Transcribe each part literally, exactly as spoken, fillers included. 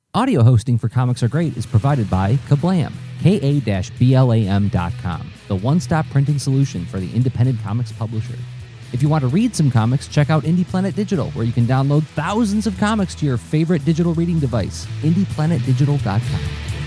Audio hosting for Comics Are Great is provided by Kablam, K A B L A M dot com, the one-stop printing solution for the independent comics publisher. If you want to read some comics, check out Indie Planet Digital, where you can download thousands of comics to your favorite digital reading device, indie planet digital dot com.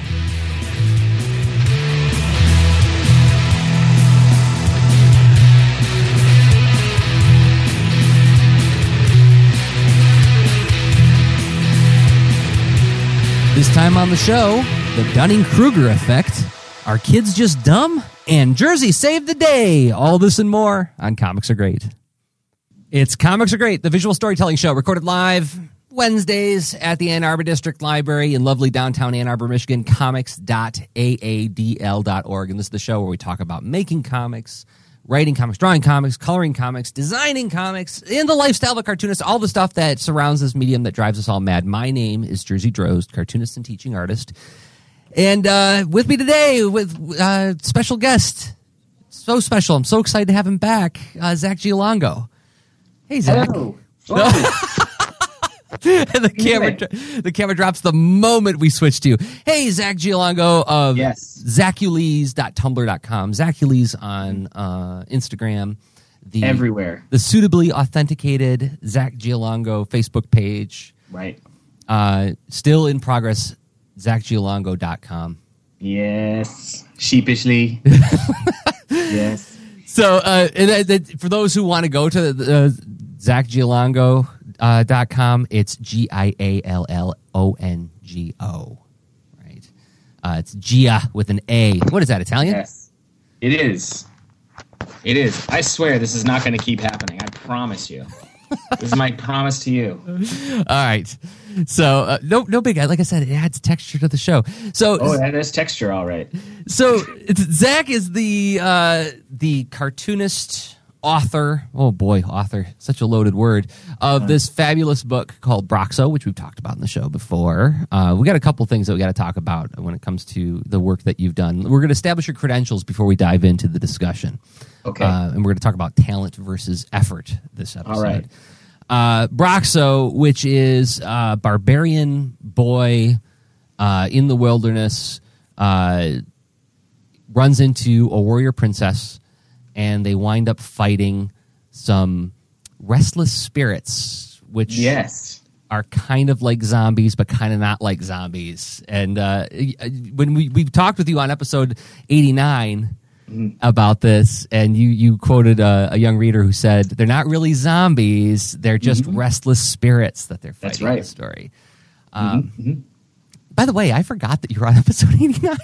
This time on the show, the Dunning-Kruger effect, are kids just dumb? And Jersey saved the day. All this and more on Comics Are Great. It's Comics Are Great, the visual storytelling show, recorded live Wednesdays at the Ann Arbor District Library in lovely downtown Ann Arbor, Michigan, comics dot a a d l dot org. And this is the show where we talk about making comics, writing comics, drawing comics, coloring comics, designing comics, and the lifestyle of a cartoonist, all the stuff that surrounds this medium that drives us all mad. My name is Jersey Drozd, cartoonist and teaching artist. And uh, with me today, with uh, special guest, so special, I'm so excited to have him back, uh, Zach Giolongo. Hey, Zach. Hello. the, camera, the camera drops the moment we switch to, hey, Zach Giolongo of yes. Zacules dot tumblr dot com. Zacules on uh, Instagram. The, Everywhere. The suitably authenticated Zach Giolongo Facebook page. Right. Uh, still in progress, Zach Giolongo dot com. Yes. Sheepishly. Yes. So, uh, and, uh, for those who want to go to uh, Zach Giolongo dot com, it's G I A L L O N G O. Right. Uh, it's Gia with an A. What is that, Italian? Yes. It is. It is. I swear this is not going to keep happening. I promise you. This is my promise to you. All right. So, uh, no no big, like I said, it adds texture to the show. So, oh, that is texture, all right. So, it's, Zach is the uh, the cartoonist, author, oh boy, author, such a loaded word, of this fabulous book called Broxo, which we've talked about in the show before. Uh, we got a couple things that we got to talk about when it comes to the work that you've done. We're going to establish your credentials before we dive into the discussion. Okay. Uh, and we're going to talk about talent versus effort this episode. All right. Uh, Broxo, which is a barbarian boy uh, in the wilderness, uh, runs into a warrior princess, and they wind up fighting some restless spirits, which yes. are kind of like zombies, but kind of not like zombies. And uh, when we we talked with you on episode eighty-nine mm-hmm. about this, and you you quoted a, a young reader who said they're not really zombies; they're just mm-hmm. restless spirits that they're fighting. That's right. In the story. Um, mm-hmm. By the way, I forgot that you were on episode eighty-nine.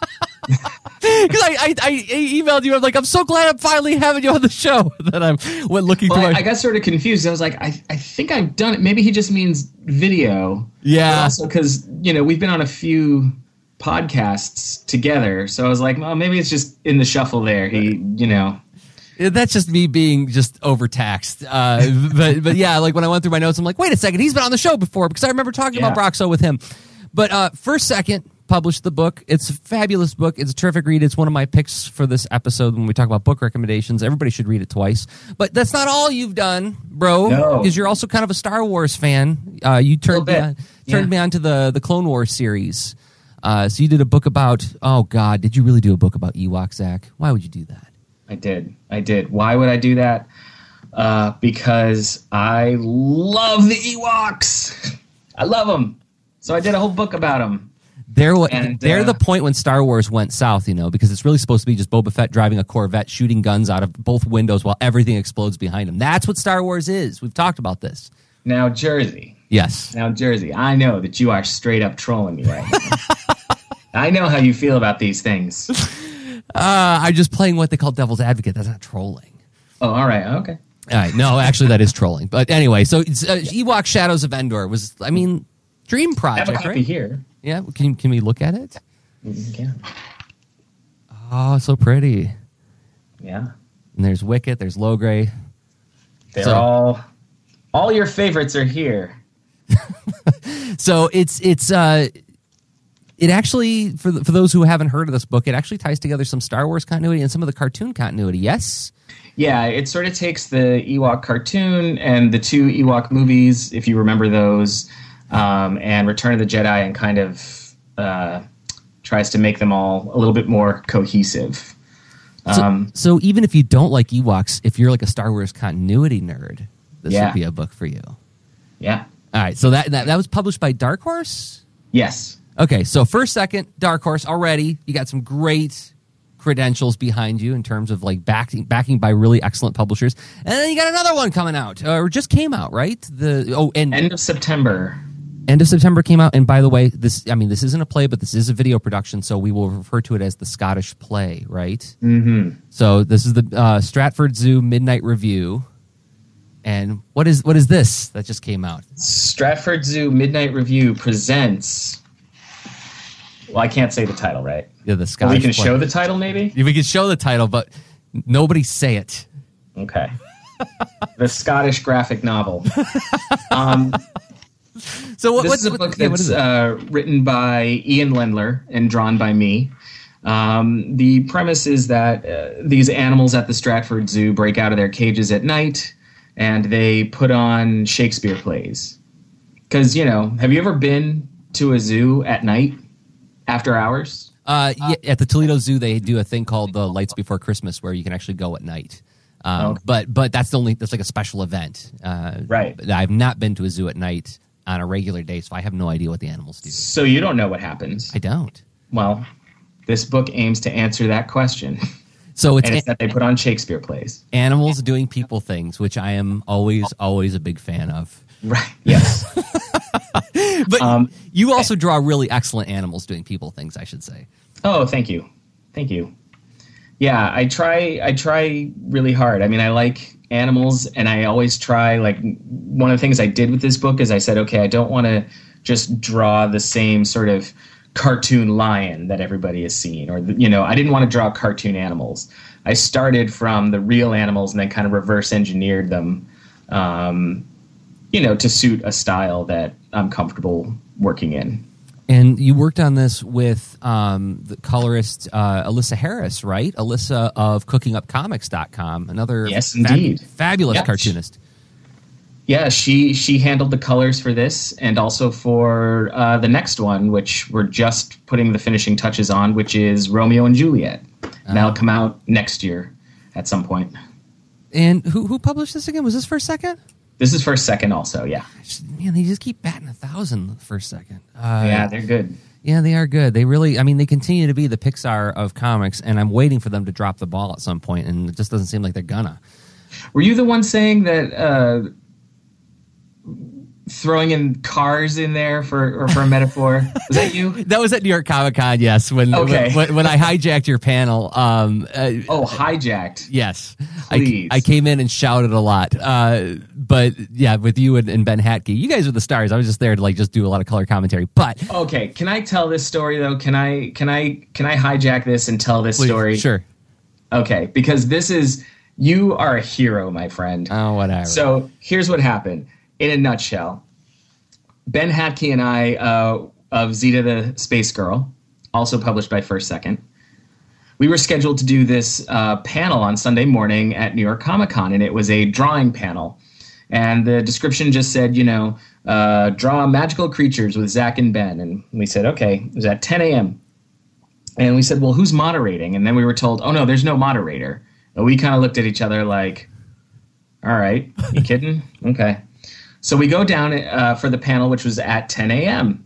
Because I, I, I emailed you, I'm like, I'm so glad I'm finally having you on the show that I'm went looking well, through. I, my... I got sort of confused. I was like, I, I think I've done it. Maybe he just means video. Yeah. But also because, you know, we've been on a few podcasts together. So I was like, well, maybe it's just in the shuffle there. He, you know. That's just me being just overtaxed. Uh, but, but yeah, like when I went through my notes, I'm like, wait a second, he's been on the show before because I remember talking yeah. about Broxo with him. But uh, first, second, published the book. It's a fabulous book. It's a terrific read. It's one of my picks for this episode when we talk about book recommendations. Everybody should read it twice. But that's not all you've done, bro, no. because you're also kind of a Star Wars fan. Uh, you turned, me on, turned yeah. me on to the, the Clone Wars series. Uh, so you did a book about, oh, God, did you really do a book about Ewoks, Zach? Why would you do that? I did. I did. Why would I do that? Uh, because I love the Ewoks. I love them. So I did a whole book about them. They're, and, they're uh, the point when Star Wars went south, you know, because it's really supposed to be just Boba Fett driving a Corvette, shooting guns out of both windows while everything explodes behind him. That's what Star Wars is. We've talked about this. Now, Jersey. Yes. Now, Jersey, I know that you are straight up trolling me right now. I know how you feel about these things. Uh, I'm just playing what they call devil's advocate. That's not trolling. Oh, all right. Okay. All right. No, actually, that is trolling. But anyway, so it's, uh, Ewok Shadows of Endor was, I mean, dream project, I have a copy right? here. Yeah. Can can we look at it? Yeah. Oh, so pretty. Yeah. And there's Wicket. There's Logray. They're so, all, all your favorites are here. So it's it's uh, it actually for for those who haven't heard of this book, it actually ties together some Star Wars continuity and some of the cartoon continuity. Yes. Yeah, it sort of takes the Ewok cartoon and the two Ewok movies, if you remember those, um, and Return of the Jedi, and kind of uh, tries to make them all a little bit more cohesive. Um, so, so even if you don't like Ewoks, if you're like a Star Wars continuity nerd, this yeah. would be a book for you. Yeah. All right. So that, that that was published by Dark Horse? Yes. Okay. So first, second, Dark Horse already. You got some great credentials behind you in terms of like backing backing by really excellent publishers. And then you got another one coming out, uh, or just came out, right? The oh, and End of September. End of September came out. And by the way, this, I mean, this isn't a play, but this is a video production, so we will refer to it as the Scottish play, right? Mm-hmm. So this is the uh, Stratford Zoo Midnight Review. And what is what is this that just came out? Stratford Zoo Midnight Review presents... Well, I can't say the title, right? Yeah, the Scottish well, we can play. show the title, maybe? We can show the title, but nobody say it. Okay. The Scottish graphic novel. Um... So what, this what's, is a what, book yeah, that's uh, written by Ian Lendler and drawn by me. Um, the premise is that uh, these animals at the Stratford Zoo break out of their cages at night, and they put on Shakespeare plays. Because, you know, have you ever been to a zoo at night after hours? Uh, yeah, at the Toledo Zoo, they do a thing called the Lights Before Christmas, where you can actually go at night. Um, okay. But but that's the only that's like a special event. Uh, right. I've not been to a zoo at night on a regular day, so I have no idea what the animals do. So you don't know what happens. I don't. Well, this book aims to answer that question. So it's, and it's a- that they put on Shakespeare plays. Animals doing people things, which I am always, always a big fan of. Right. Yes. But um, you also draw really excellent animals doing people things, I should say. Oh, thank you. Thank you. Yeah, I try I try really hard. I mean, I like animals, and I always try, like, one of the things I did with this book is I said, okay, I don't want to just draw the same sort of cartoon lion that everybody has seen, or, you know, I didn't want to draw cartoon animals. I started from the real animals and then kind of reverse engineered them, um, you know, to suit a style that I'm comfortable working in. And you worked on this with um, the colorist uh, Alyssa Harris, right? Alyssa of cooking up comics dot com, another yes, fab- indeed. fabulous yeah, cartoonist. She, yeah, she she handled the colors for this, and also for uh, the next one, which we're just putting the finishing touches on, which is Romeo and Juliet. And that'll come out next year at some point. And who who published this again? Was this First Second? This is First Second also, yeah. Man, they just keep batting a thousand First Second. Uh, yeah, they're good. Yeah, they are good. They really, I mean, they continue to be the Pixar of comics, and I'm waiting for them to drop the ball at some point, and it just doesn't seem like they're gonna. Were you the one saying that uh, throwing in cars in there for or for a metaphor? Was that you? That was at New York Comic Con, yes. When, okay. when, when I hijacked your panel. Um, uh, oh, hijacked. Yes. Please. I, I came in and shouted a lot. Uh, but yeah, with you and, and Ben Hatke, you guys were the stars. I was just there to like just do a lot of color commentary. But okay, can I tell this story though? Can I can I can I hijack this and tell this please, story? Sure. Okay, because this is you are a hero, my friend. Oh, whatever. So here's what happened in a nutshell. Ben Hatke and I, uh, of Zeta the Space Girl, also published by First Second, we were scheduled to do this uh, panel on Sunday morning at New York Comic Con, and it was a drawing panel. And the description just said, you know, uh, draw magical creatures with Zach and Ben. And we said, okay, it was at ten a.m. And we said, well, who's moderating? And then we were told, oh, no, there's no moderator. And we kind of looked at each other like, all right, you kidding? Okay. So we go down uh, for the panel, which was at ten a.m.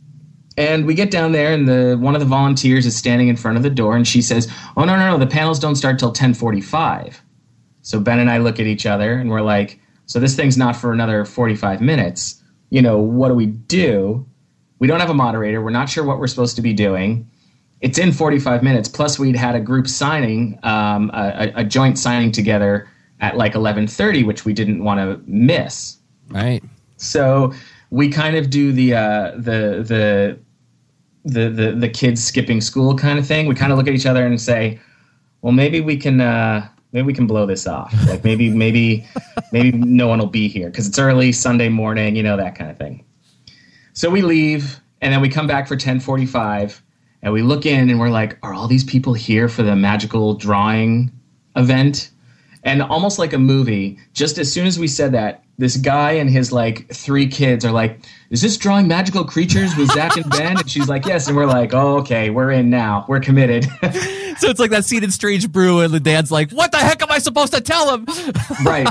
And we get down there, and the one of the volunteers is standing in front of the door, and she says, oh, no, no, no, the panels don't start till ten forty-five. So Ben and I look at each other, and we're like, so this thing's not for another forty-five minutes. You know, what do we do? We don't have a moderator. We're not sure what we're supposed to be doing. It's in forty-five minutes. Plus, we'd had a group signing, um, a, a joint signing together at like eleven thirty, which we didn't want to miss. Right. So we kind of do the uh, the the the the the kids skipping school kind of thing. We kind of look at each other and say, "Well, maybe we can uh, maybe we can blow this off. Like maybe maybe maybe no one will be here because it's early Sunday morning, you know, that kind of thing." So we leave, and then we come back for ten forty-five, and we look in, and we're like, "Are all these people here for the magical drawing event?" And almost like a movie, just as soon as we said that, this guy and his like three kids are like, is this drawing magical creatures with Zach and Ben? And she's like, yes. And we're like, oh, okay, we're in now. We're committed. So it's like that scene in Strange Brew and the dad's like, what the heck am I supposed to tell him? Right.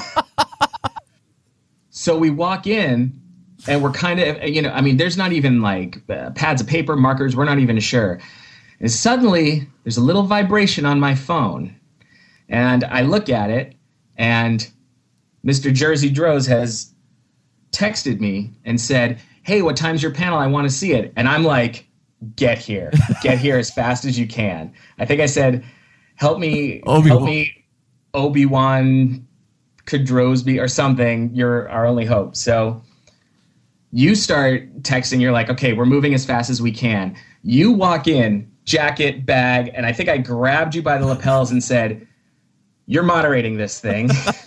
So we walk in and we're kind of, you know, I mean, there's not even like uh, pads of paper, markers. We're not even sure. And suddenly there's a little vibration on my phone. And I look at it and Mister Jersey Droz has texted me and said, hey, what time's your panel? I want to see it. And I'm like, get here. Get here as fast as you can. I think I said, help me, Obi-Wan. help me, Obi-Wan Kadrosby or something. You're our only hope. So you start texting. You're like, okay, we're moving as fast as we can. You walk in, jacket, bag, and I think I grabbed you by the lapels and said, you're moderating this thing.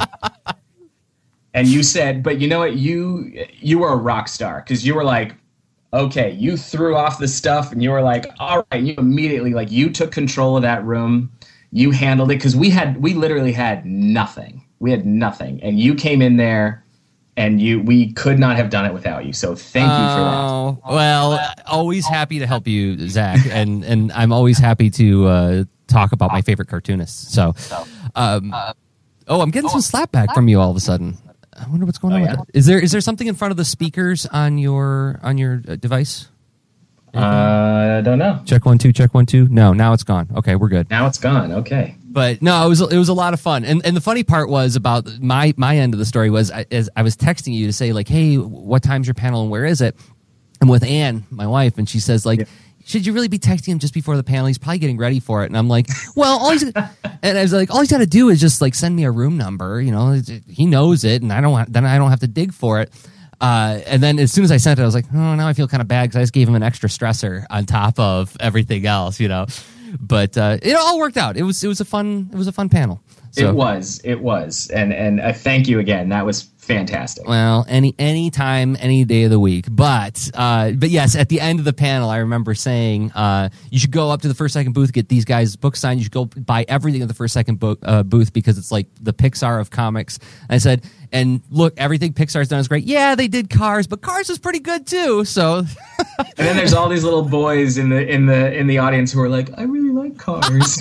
And you said, but you know what? You you were a rock star because you were like, okay, you threw off the stuff and you were like, all right. You immediately, like, you took control of that room. You handled it because we had, we literally had nothing. We had nothing. And you came in there and you, we could not have done it without you. So thank you for that. Oh, well, always happy to help you, Zach. And, and I'm always happy to uh, talk about my favorite cartoonists. So, um, oh, I'm getting some slapback from you all of a sudden. I wonder what's going oh, on yeah? with that. Is there is there something in front of the speakers on your on your uh, device? Uh, I don't know. Check one two. Check one two. No, now it's gone. Okay, we're good. Now it's gone. Okay. But no, it was it was a lot of fun. And and the funny part was about my my end of the story was I, as I was texting you to say like, hey, what time's your panel and where is it? And with Anne, my wife, and she says like. Yeah. Should you really be texting him just before the panel? He's probably getting ready for it. And I'm like, well, all he's and I was like, all he's got to do is just like send me a room number. You know, he knows it, and I don't want, then I don't have to dig for it. Uh, and then as soon as I sent it, I was like, oh, now I feel kind of bad because I just gave him an extra stressor on top of everything else, you know. But uh, it all worked out. It was it was a fun it was a fun panel. So, it was it was, and and uh, thank you again. That was fantastic. Well, any any time, any day of the week. But uh, but yes, at the end of the panel, I remember saying uh, you should go up to the first second booth, get these guys' books signed. You should go buy everything at the first second book, uh, booth because it's like the Pixar of comics. And I said, and look, everything Pixar's done is great. Yeah, they did Cars, but Cars is pretty good too. So. And then there's all these little boys in the in the in the audience who are like, I really like Cars.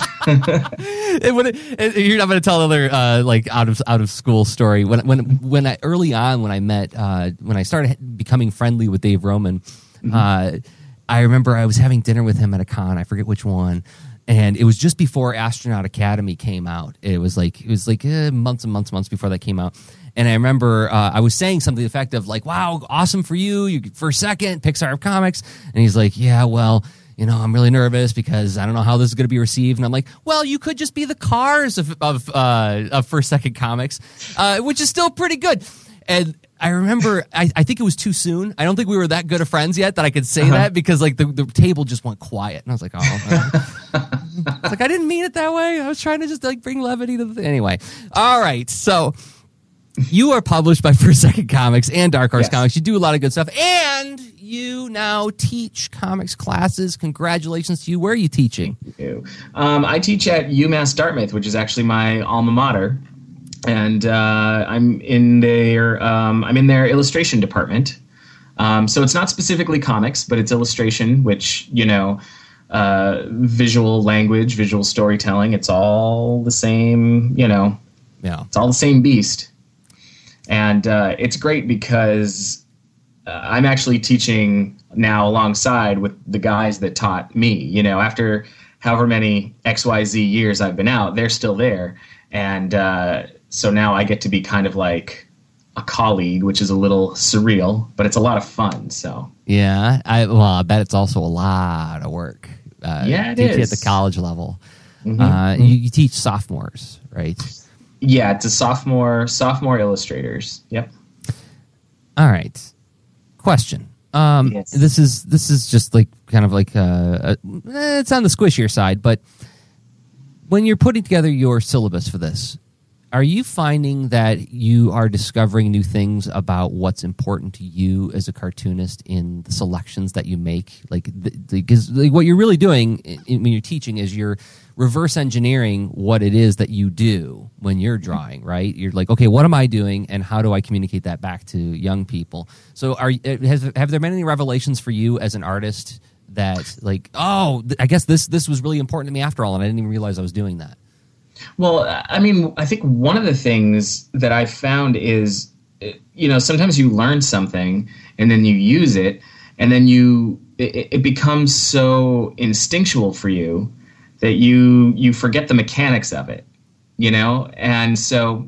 And when it, and you're not going to tell another uh, like out of out of school story. When when when I early on when I met uh, when I started becoming friendly with Dave Roman, mm-hmm. uh, I remember I was having dinner with him at a con. I forget which one. And it was just before Astronaut Academy came out. It was like it was like eh, months and months and months before that came out. And I remember uh, I was saying something to the effect of like, "Wow, awesome for you! You first second Pixar of comics." And he's like, "Yeah, well, you know, I'm really nervous because I don't know how this is going to be received." And I'm like, "Well, you could just be the Cars of of, uh, of first second comics, uh, which is still pretty good." And I remember, I, I think it was too soon. I don't think we were that good of friends yet that I could say uh-huh. that because like the, the table just went quiet. And I was like, oh, uh. It's like, I didn't mean it that way. I was trying to just like bring levity to the thing. Anyway. All right. So you are published by First Second Comics and Dark Horse yes. Comics. You do a lot of good stuff. And you now teach comics classes. Congratulations to you. Where are you teaching? Thank you. Um, I teach at UMass Dartmouth, which is actually my alma mater. And uh, I'm in their um, I'm in their illustration department. Um, so it's not specifically comics, but it's illustration, which, you know, uh, visual language, visual storytelling. It's all the same, you know, yeah, it's all the same beast. And uh, it's great because uh, I'm actually teaching now alongside with the guys that taught me. You know, after however many X Y Z years I've been out, they're still there. And uh, so now I get to be kind of like a colleague, which is a little surreal, but it's a lot of fun. So yeah, I well, I bet it's also a lot of work. Uh, yeah, it teaching is at the college level. Mm-hmm. Uh, you, you teach sophomores, right? Yeah, it's a sophomore sophomore illustrators. Yep. All right. Question. Um, yes. This is this is just like kind of like uh, it's on the squishier side, but when you're putting together your syllabus for this, are you finding that you are discovering new things about what's important to you as a cartoonist in the selections that you make? Like, because like, what you're really doing in, when you're teaching is you're reverse engineering what it is that you do when you're drawing, right? You're like, okay, what am I doing, and how do I communicate that back to young people? So, are has, have there been any revelations for you as an artist that, like, oh, I guess this this was really important to me after all, and I didn't even realize I was doing that? Well, I mean, I think one of the things that I've found is, you know, sometimes you learn something and then you use it, and then you it, it becomes so instinctual for you that you you forget the mechanics of it, you know? And so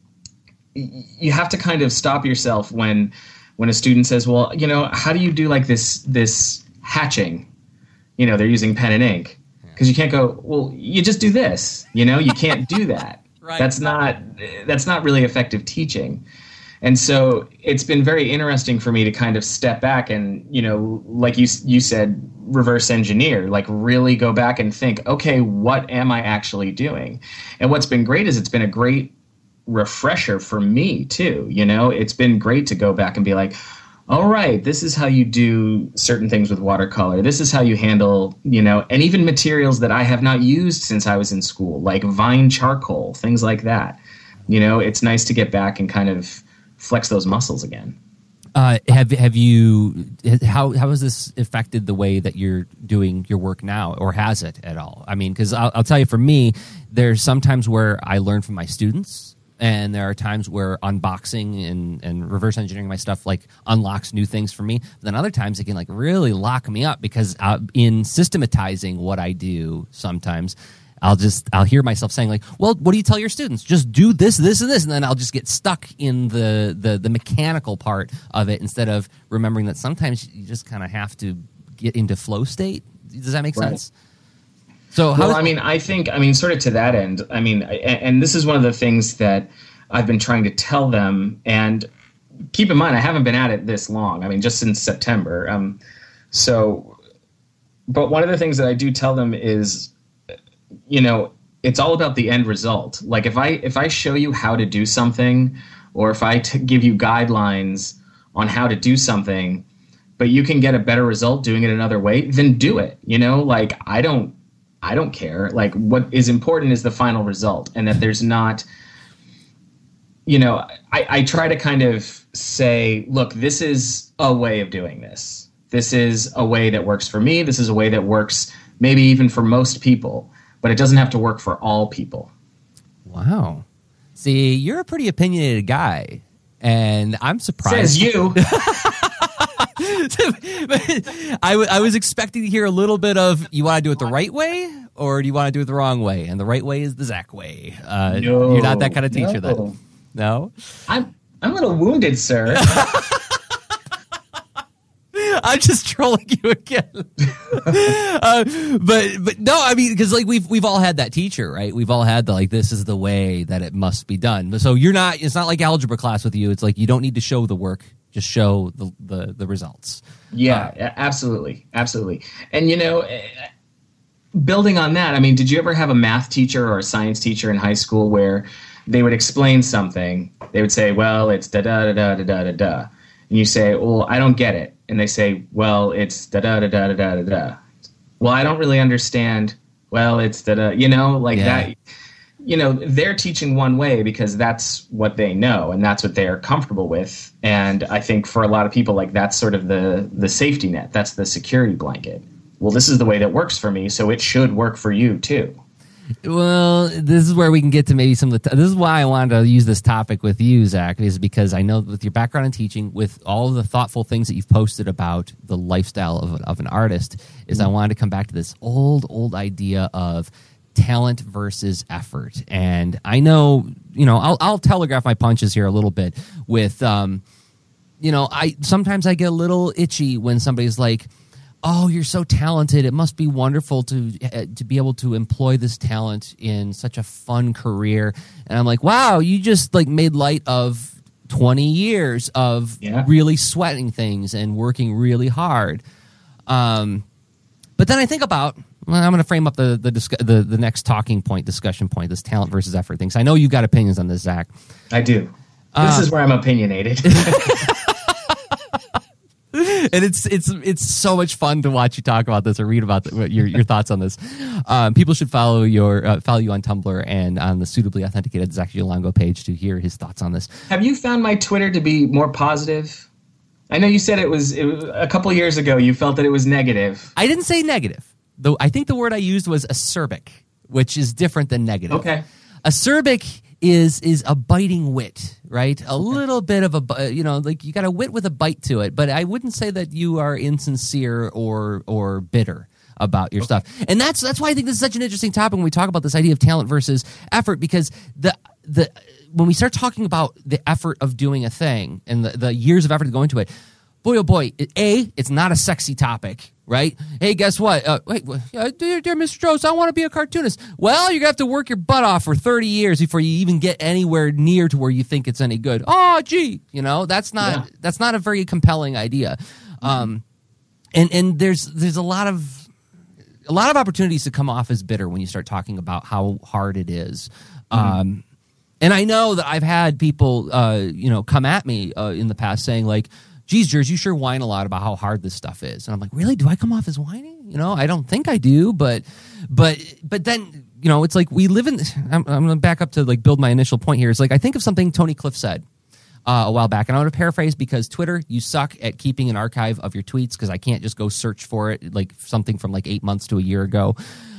you have to kind of stop yourself when when a student says, well, you know, how do you do like this this hatching? You know, they're using pen and ink. Because you can't go, well, you just do this, you know, you can't do that. Right. That's not that's not really effective teaching. And so it's been very interesting for me to kind of step back and, you know, like you you said, reverse engineer, like really go back and think, okay, what am I actually doing? And what's been great is it's been a great refresher for me too. You know, it's been great to go back and be like, all right, this is how you do certain things with watercolor. This is how you handle, you know, and even materials that I have not used since I was in school, like Vine charcoal, things like that. You know, it's nice to get back and kind of flex those muscles again. Uh, have have you how how has this affected the way that you're doing your work now, or has it at all? I mean, because I'll, I'll tell you, for me, there's sometimes where I learn from my students. And there are times where unboxing and, and reverse engineering my stuff like unlocks new things for me. But then other times it can like really lock me up, because uh, in systematizing what I do, sometimes I'll just I'll hear myself saying like, well, what do you tell your students? Just do this, this, and this, and then I'll just get stuck in the the, the mechanical part of it instead of remembering that sometimes you just kind of have to get into flow state. Does that make Right. sense? So how well, I mean, I think, I mean, sort of to that end, I mean, and, and this is one of the things that I've been trying to tell them. And keep in mind, I haven't been at it this long. I mean, just since September. Um, so, but one of the things that I do tell them is, you know, it's all about the end result. Like if I if I show you how to do something, or if I t- give you guidelines on how to do something, but you can get a better result doing it another way, then do it. You know, like I don't. I don't care. Like what is important is the final result, and that there's not, you know, I, I try to kind of say, look, this is a way of doing this. This is a way that works for me. This is a way that works maybe even for most people, but it doesn't have to work for all people. Wow. See, you're a pretty opinionated guy, and I'm surprised. Says you. I, w- I was expecting to hear a little bit of, you want to do it the right way, or do you want to do it the wrong way? And the right way is the Zach way. Uh, No, you're not that kind of teacher, no. then? No? I'm I'm a little wounded, sir. I'm just trolling you again. uh, but but no, I mean, because like we've we've all had that teacher, right? We've all had the like, this is the way that it must be done. So you're not. It's not like algebra class with you. It's like you don't need to show the work. Just show the the, the results. Yeah, uh, absolutely, absolutely. And you know, building on that, I mean, did you ever have a math teacher or a science teacher in high school where they would explain something? They would say, "Well, it's da da da da da da da," and you say, "Well, I don't get it." And they say, "Well, it's da da da da da da da." Well, I don't really understand. Well, it's da da. You know, like yeah. that. You know, they're teaching one way because that's what they know and that's what they're comfortable with. And I think for a lot of people, like that's sort of the the safety net. That's the security blanket. Well, this is the way that works for me, so it should work for you too. Well, this is where we can get to maybe some of the. T- this is why I wanted to use this topic with you, Zach, is because I know with your background in teaching, with all of the thoughtful things that you've posted about the lifestyle of, of an artist, is mm-hmm. I wanted to come back to this old, old idea of talent versus effort. And I know, you know, I'll, I'll telegraph my punches here a little bit with, um, you know, I sometimes I get a little itchy when somebody's like, oh, you're so talented. It must be wonderful to uh, to be able to employ this talent in such a fun career. And I'm like, wow, you just like made light of twenty years of yeah. really sweating things and working really hard. Um, but then I think about, well, I'm going to frame up the the, discu- the the next talking point, discussion point, this talent versus effort things. I know you got opinions on this, Zach. I do. Uh, this is where I'm opinionated. And it's it's it's so much fun to watch you talk about this or read about the, your your thoughts on this. Um, people should follow your uh, follow you on Tumblr and on the Suitably Authenticated Zach Giolongo page to hear his thoughts on this. Have you found my Twitter to be more positive? I know you said it was, it was a couple years ago. You felt that it was negative. I didn't say negative. Though I think the word I used was acerbic, which is different than negative. Okay. Acerbic is is a biting wit, right? A little bit of a, you know, like you got a wit with a bite to it, but I wouldn't say that you are insincere or or bitter about your okay. stuff. And that's that's why I think this is such an interesting topic when we talk about this idea of talent versus effort, because the the when we start talking about the effort of doing a thing and the, the years of effort to go into it, boy, oh boy, it, A, it's not a sexy topic, right? Hey, guess what? Uh, wait, uh, dear, dear Mister Jones, I want to be a cartoonist. Well, you're going to have to work your butt off for thirty years before you even get anywhere near to where you think it's any good. Oh, gee, you know, that's not yeah. that's not a very compelling idea. Um, and and there's there's a lot of a lot of opportunities to come off as bitter when you start talking about how hard it is. Mm-hmm. Um, and I know that I've had people, uh, you know, come at me uh, in the past saying like, geez, Jers, you sure whine a lot about how hard this stuff is. And I'm like, really? Do I come off as whining? You know, I don't think I do, but, but, but then, you know, it's like we live in, I'm, I'm going to back up to like build my initial point here. It's like, I think of something Tony Cliff said uh, a while back, and I'm going to paraphrase because Twitter, you suck at keeping an archive of your tweets because I can't just go search for it, like something from like eight months to a year ago.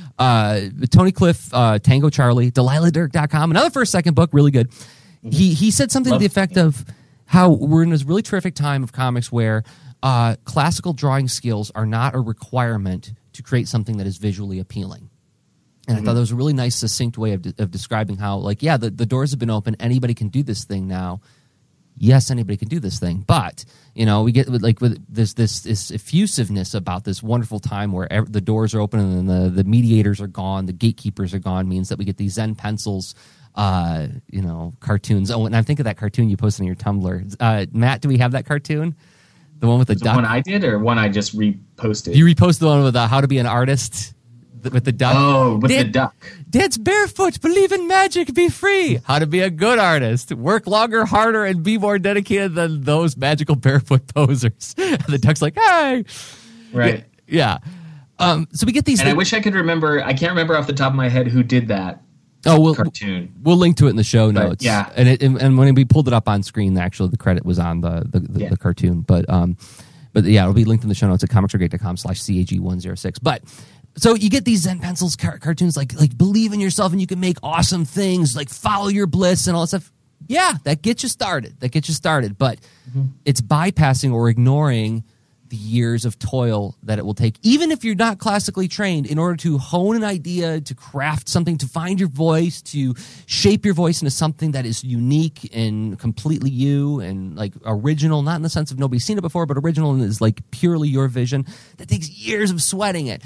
Uh, Tony Cliff, uh, Tango Charlie, Delilah Dirk dot com, another first second book, really good. Mm-hmm. He, he said something Love to the effect of, how we're in this really terrific time of comics where uh, classical drawing skills are not a requirement to create something that is visually appealing. And mm-hmm. I thought that was a really nice, succinct way of, de- of describing how, like, yeah, the, the doors have been open. Anybody can do this thing now. Yes, anybody can do this thing. But, you know, we get like with this this, this effusiveness about this wonderful time where ev- the doors are open and the, the mediators are gone, the gatekeepers are gone, means that we get these Zen pencils, uh, you know, cartoons. Oh, and I think of that cartoon you posted on your Tumblr. Uh, Matt, do we have that cartoon? The one with the, the duck? One I did or one I just reposted? You reposted the one with the how to be an artist with the duck. Oh, with Dad, the duck. Dad's barefoot, believe in magic, be free. How to be a good artist. Work longer, harder, and be more dedicated than those magical barefoot posers. And the duck's like, hey. Right. Yeah. Um, so we get these And things. I wish I could remember, I can't remember off the top of my head who did that. Oh, we'll, cartoon. We'll link to it in the show notes. But, yeah, and it, and when we pulled it up on screen, actually the credit was on the the, the, yeah. the cartoon. But um, but yeah, it'll be linked in the show notes at comics are great dot com slash C A G one oh six. But so you get these Zen pencils car- cartoons like like believe in yourself and you can make awesome things, like follow your bliss and all that stuff. Yeah, that gets you started. That gets you started. But mm-hmm. it's bypassing or ignoring the years of toil that it will take, even if you're not classically trained, in order to hone an idea, to craft something, to find your voice, to shape your voice into something that is unique and completely you and like original, not in the sense of nobody's seen it before, but original and is like purely your vision. That takes years of sweating it.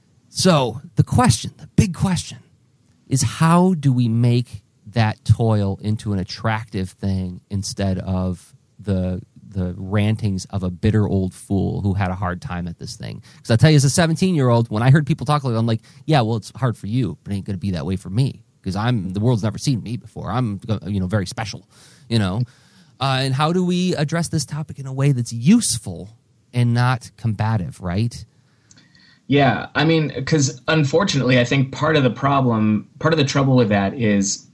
So the question, the big question, is how do we make that toil into an attractive thing instead of the the rantings of a bitter old fool who had a hard time at this thing? Because I'll tell you, as a seventeen-year-old, when I heard people talk like that, I'm like, yeah, well, it's hard for you, but it ain't going to be that way for me because I'm the world's never seen me before. I'm, you know, very special, you know. Uh, and how do we address this topic in a way that's useful and not combative, right? Yeah, I mean, because unfortunately, I think part of the problem, part of the trouble with that is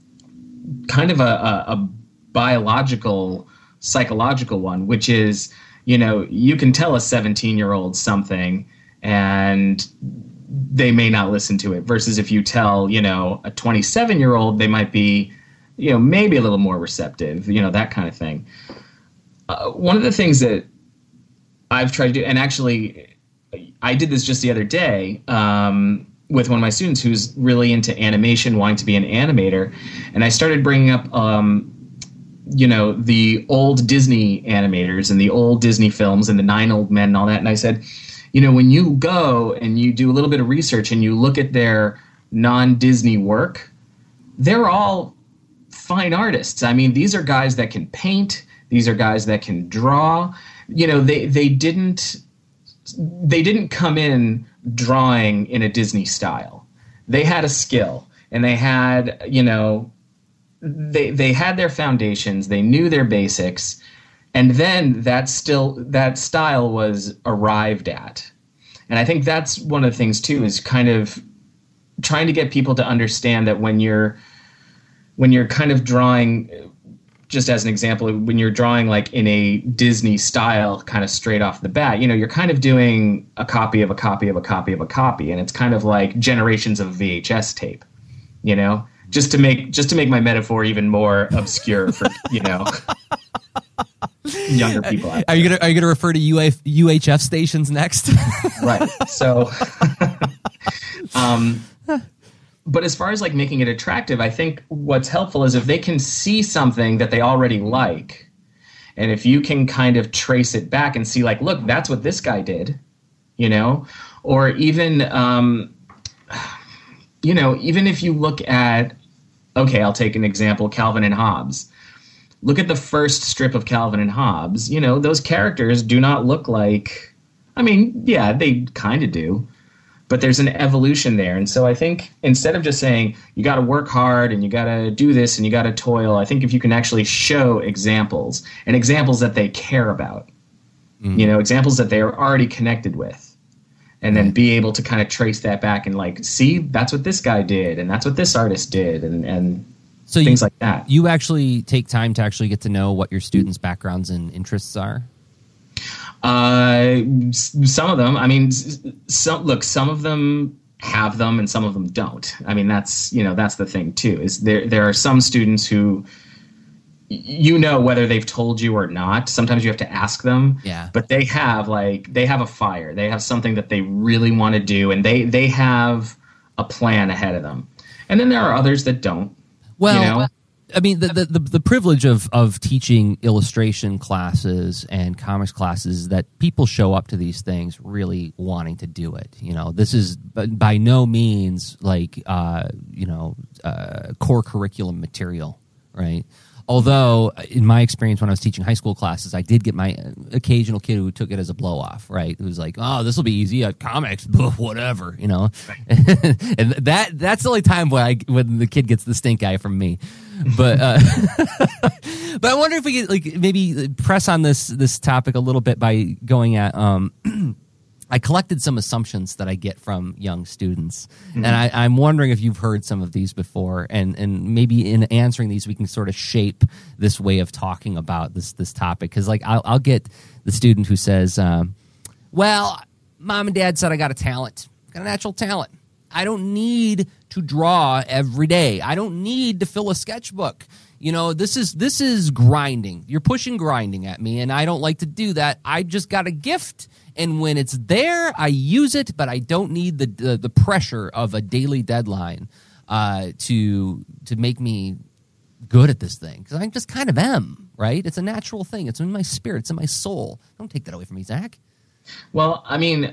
kind of a, a, a biological, psychological one, which is, you know, you can tell a seventeen-year-old something and they may not listen to it, versus if you tell, you know, a twenty-seven-year-old, they might be, you know, maybe a little more receptive, you know, that kind of thing. Uh, one of the things that I've tried to do, and actually I did this just the other day um, with one of my students who's really into animation, wanting to be an animator, and I started bringing up um, you know, the old Disney animators and the old Disney films and the Nine Old Men and all that. And I said, you know, when you go and you do a little bit of research and you look at their non-Disney work, they're all fine artists. I mean, these are guys that can paint. These are guys that can draw. You know, they, they didn't they didn't come in drawing in a Disney style. They had a skill, and they had, you know, they they had their foundations, they knew their basics, and then that still that style was arrived at. And I think that's one of the things too, is kind of trying to get people to understand that when you're when you're kind of drawing, just as an example, when you're drawing like in a Disney style kind of straight off the bat, you know, you're kind of doing a copy of a copy of a copy of a copy, and it's kind of like generations of V H S tape, you know, just to make just to make my metaphor even more obscure for, you know, younger people out there. Are you gonna are you gonna refer to U H F stations next? Right. So um but as far as like making it attractive, I think what's helpful is if they can see something that they already like, and if you can kind of trace it back and see like, look, that's what this guy did, you know, or even, um, you know, even if you look at, okay, I'll take an example, Calvin and Hobbes. Look at the first strip of Calvin and Hobbes. You know, those characters do not look like, I mean, yeah, they kind of do. But there's an evolution there. And so I think instead of just saying you got to work hard and you got to do this and you got to toil, I think if you can actually show examples and examples that they care about, mm-hmm. you know, examples that they are already connected with, and then be able to kind of trace that back and like, see, that's what this guy did and that's what this artist did, and, and so things you, like that. You actually take time to actually get to know what your students' backgrounds and interests are? Uh, some of them, I mean, some, look, some of them have them and some of them don't. I mean, that's, you know, that's the thing too, is there, there are some students who, you know, whether they've told you or not, sometimes you have to ask them, yeah, but they have like, they have a fire, they have something that they really want to do, and they, they have a plan ahead of them. And then there are others that don't. Well, you know? I mean, the, the, the privilege of, of teaching illustration classes and comics classes is that people show up to these things really wanting to do it. You know, this is by no means like, uh, you know, uh, core curriculum material, right? Although, in my experience when I was teaching high school classes, I did get my occasional kid who took it as a blow-off, right? Who's like, oh, this will be easy, uh, comics, whatever, you know? And that that's the only time when, I, when the kid gets the stink eye from me. But uh, but I wonder if we could like maybe press on this this topic a little bit by going at um, I collected some assumptions that I get from young students, mm-hmm. and I, I'm wondering if you've heard some of these before, and and maybe in answering these we can sort of shape this way of talking about this this topic, because like I'll, I'll get the student who says, um, well, mom and dad said I got a talent, got a natural talent. I don't need to draw every day. I don't need to fill a sketchbook. You know, this is this is grinding. You're pushing grinding at me, and I don't like to do that. I just got a gift, and when it's there, I use it, but I don't need the the, the pressure of a daily deadline uh, to to make me good at this thing, because I just kind of am, right? It's a natural thing. It's in my spirit. It's in my soul. Don't take that away from me, Zach. Well, I mean,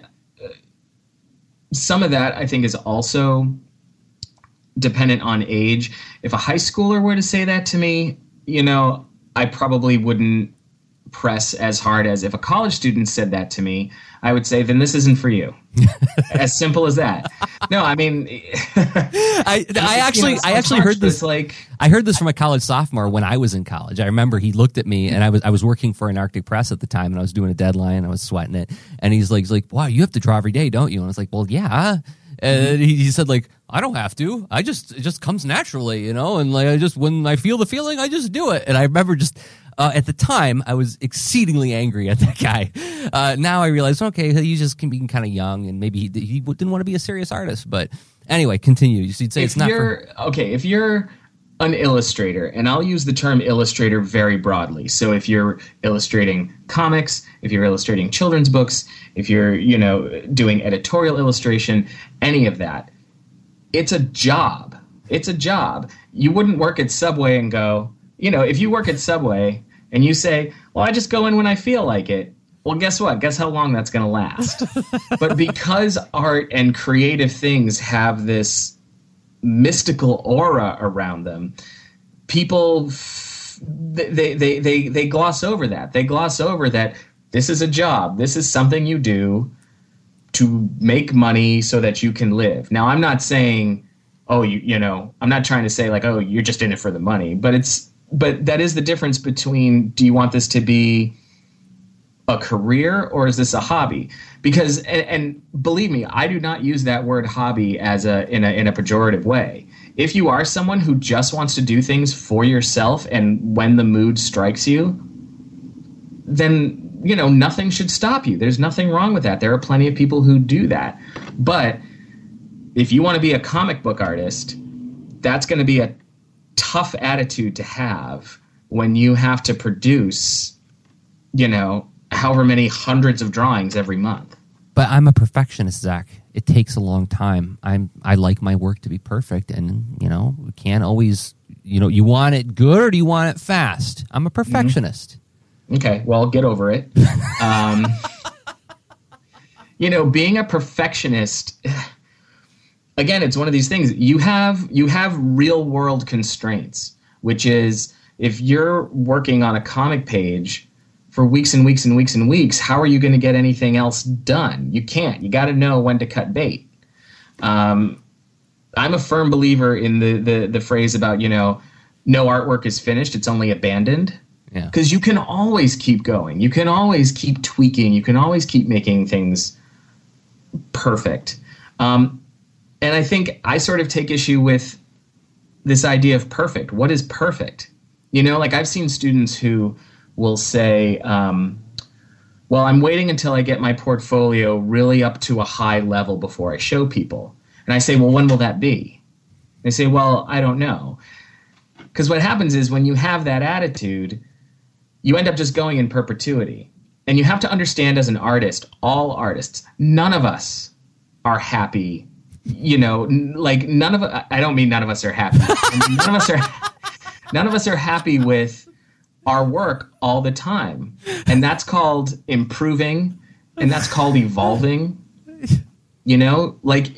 some of that I think is also dependent on age. If a high schooler were to say that to me, you know, I probably wouldn't press as hard as if a college student said that to me. I would say, then this isn't for you. As simple as that. No, I mean, I, I actually, you know, I actually heard this. Like, I heard this from a college sophomore when I was in college. I remember he looked at me, and I was, I was working for an Arctic Press at the time, and I was doing a deadline. I was sweating it, and he's like, he's like, wow, you have to draw every day, don't you? And I was like, well, yeah. And he, he said, like, I don't have to. I just, it just comes naturally, you know? And like, I just, when I feel the feeling, I just do it. And I remember just, uh, at the time, I was exceedingly angry at that guy. Uh, now I realize, okay, he just can be kind of young, and maybe he, he didn't want to be a serious artist. But anyway, continue. You'd say if it's not you're, for... Okay, if you're an illustrator, and I'll use the term illustrator very broadly. So if you're illustrating comics, if you're illustrating children's books, if you're, you know, doing editorial illustration, any of that, it's a job. It's a job. You wouldn't work at Subway and go, you know, if you work at Subway and you say, well, I just go in when I feel like it. Well, guess what? Guess how long that's going to last. But because art and creative things have this mystical aura around them, people f- they, they they they gloss over that. They gloss over that this is a job. This is something you do to make money so that you can live. Now, I'm not saying, oh, you you know, I'm not trying to say like, oh, you're just in it for the money, but it's but that is the difference between, do you want this to be a career or is this a hobby? Because and, and believe me, I do not use that word hobby as a in a in a pejorative way. If you are someone who just wants to do things for yourself and when the mood strikes you, then you know, nothing should stop you. There's nothing wrong with that. There are plenty of people who do that. But if you want to be a comic book artist, that's going to be a tough attitude to have when you have to produce, you know, however many hundreds of drawings every month. But I'm a perfectionist, Zach. It takes a long time. I'm I like my work to be perfect, and you know, we can't always, you know, you want it good or do you want it fast? I'm a perfectionist. Mm-hmm. Okay, well, get over it. Um, you know, being a perfectionist, again, it's one of these things. You have you have real world constraints, which is if you're working on a comic page for weeks and weeks and weeks and weeks, how are you going to get anything else done? You can't. You got to know when to cut bait. Um, I'm a firm believer in the, the the phrase about, you know, no artwork is finished, it's only abandoned. Because you can always keep going. You can always keep tweaking. You can always keep making things perfect. Um, and I think I sort of take issue with this idea of perfect. What is perfect? You know, like I've seen students who will say, um, well, I'm waiting until I get my portfolio really up to a high level before I show people. And I say, well, when will that be? They say, well, I don't know. Because what happens is when you have that attitude, you end up just going in perpetuity. And you have to understand as an artist, all artists, none of us are happy. You know, n- like none of I don't mean none of us are happy. none of us are none of us are happy with our work all the time. And that's called improving, and that's called evolving. You know, like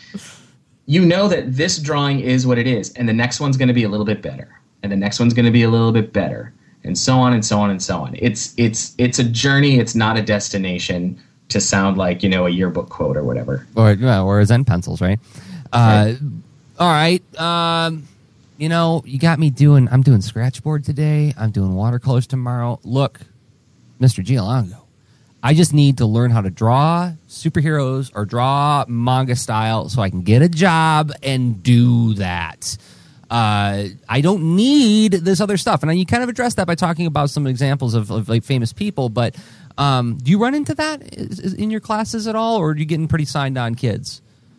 you know that this drawing is what it is, and the next one's going to be a little bit better, and the next one's going to be a little bit better. And so on and so on and so on. It's it's it's a journey. It's not a destination. To sound like, you know, a yearbook quote or whatever, or yeah, or a Zen pencils, right? Uh, right. All right. Um, you know, you got me doing. I'm doing scratchboard today. I'm doing watercolors tomorrow. Look, Mister Giolongo, I just need to learn how to draw superheroes or draw manga style so I can get a job and do that. Uh, I don't need this other stuff. And you kind of addressed that by talking about some examples of, of like famous people. But um, do you run into that in your classes at all, or are you getting pretty signed on kids?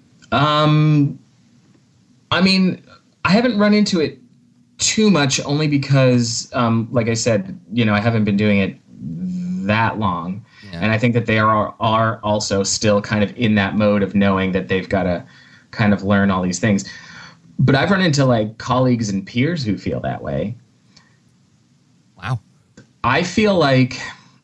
Um, I mean, I haven't run into it too much, only because, um, like I said, you know, I haven't been doing it that long. Yeah. And I think that they are are also still kind of in that mode of knowing that they've got to kind of learn all these things. But I've run into like colleagues and peers who feel that way. Wow. I feel like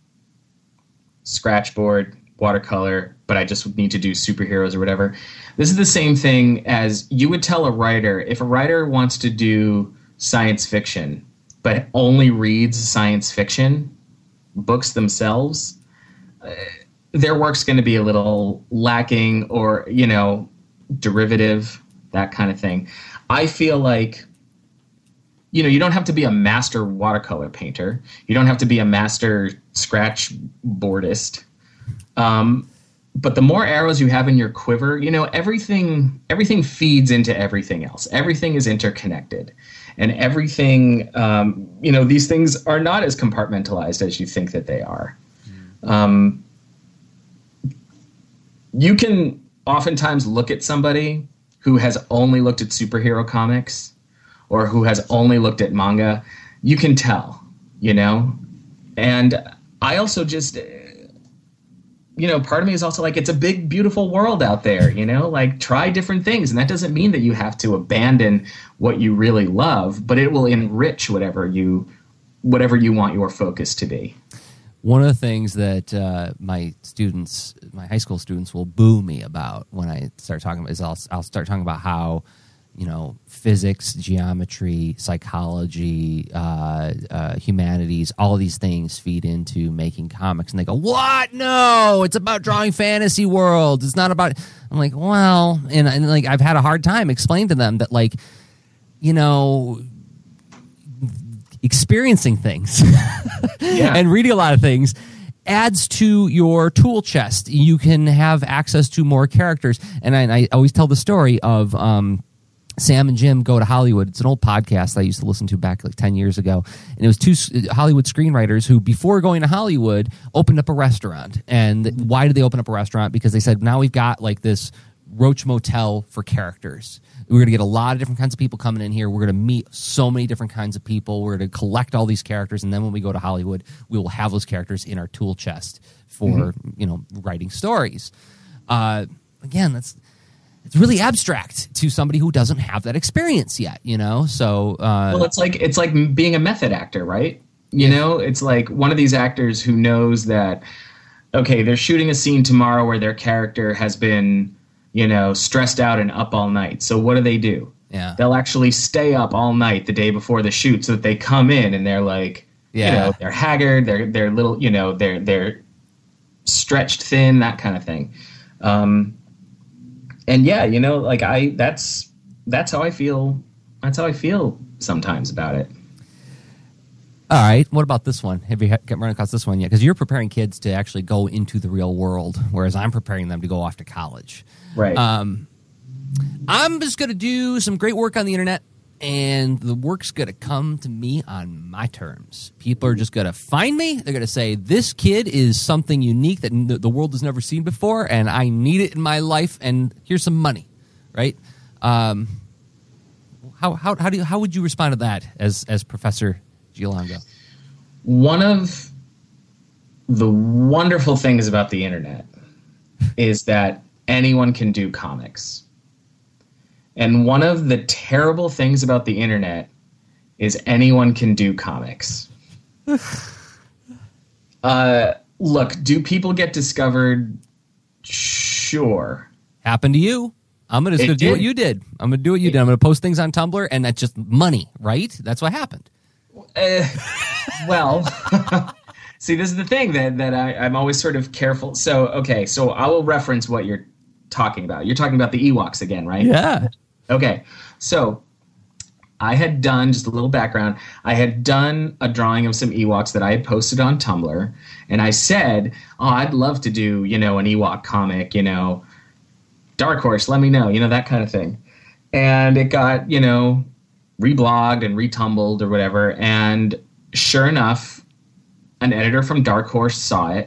scratchboard, watercolor, but I just need to do superheroes or whatever. This is the same thing as you would tell a writer. If a writer wants to do science fiction, but only reads science fiction books themselves, uh, their work's going to be a little lacking or, you know, derivative, that kind of thing. I feel like, you know, you don't have to be a master watercolor painter. You don't have to be a master scratchboardist. Um, but the more arrows you have in your quiver, you know, everything everything feeds into everything else. Everything is interconnected. And everything, um, you know, these things are not as compartmentalized as you think that they are. Um, you can oftentimes look at somebody who has only looked at superhero comics or who has only looked at manga. You can tell, you know? And I also just, you know, part of me is also like, it's a big, beautiful world out there, you know? Like, try different things. And that doesn't mean that you have to abandon what you really love, but it will enrich whatever you, whatever you want your focus to be. One of the things that uh, my students, my high school students, will boo me about when I start talking about is I'll, I'll start talking about how, you know, physics, geometry, psychology, uh, uh, humanities, all of these things feed into making comics. And they go, what? No, it's about drawing fantasy worlds. It's not about, I'm like, well, and, and like, I've had a hard time explaining to them that, like, you know, experiencing things yeah. and reading a lot of things adds to your tool chest. You can have access to more characters. And I, and I always tell the story of um, Sam and Jim Go to Hollywood. It's an old podcast I used to listen to back like ten years ago. And it was two Hollywood screenwriters who, before going to Hollywood, opened up a restaurant. And why did they open up a restaurant? Because they said, now we've got like this Roach Motel for characters. We're going to get a lot of different kinds of people coming in here. We're going to meet so many different kinds of people. We're going to collect all these characters, and then when we go to Hollywood, we will have those characters in our tool chest for mm-hmm. you know, writing stories. Uh, again, that's it's really abstract to somebody who doesn't have that experience yet. You know, so uh, well, it's like it's like being a method actor, right? You yeah. know, it's like one of these actors who knows that okay, they're shooting a scene tomorrow where their character has been, you know, stressed out and up all night. So what do they do? Yeah. They'll actually stay up all night the day before the shoot so that they come in and they're like, yeah. you know, they're haggard, they're they're little, you know, they're they're stretched thin, that kind of thing. Um, and yeah, you know, like I that's that's how I feel. That's how I feel sometimes about it. All right. What about this one? Have you run across this one yet? Because you're preparing kids to actually go into the real world, whereas I'm preparing them to go off to college. Right. Um, I'm just going to do some great work on the internet, and the work's going to come to me on my terms. People are just going to find me. They're going to say, this kid is something unique that the world has never seen before, and I need it in my life, and here's some money, right? Um, how how how do you, how would you respond to that as as Professor Giolando? One of the wonderful things about the internet is that anyone can do comics. And one of the terrible things about the internet is anyone can do comics. uh, look, do people get discovered? Sure. Happened to you. I'm going to do what you did. I'm going to do what you it, did. I'm going to post things on Tumblr, and that's just money, right? That's what happened. Uh, well, see, this is the thing that, that I, I'm always sort of careful. So, okay, so I will reference what you're talking about. You're talking about the Ewoks again, right? Yeah. Okay, so I had done, just a little background, I had done a drawing of some Ewoks that I had posted on Tumblr, and I said, oh, I'd love to do, you know, an Ewok comic, you know, Dark Horse, let me know, you know, that kind of thing. And it got, you know, reblogged and retumbled or whatever, and sure enough, an editor from Dark Horse saw it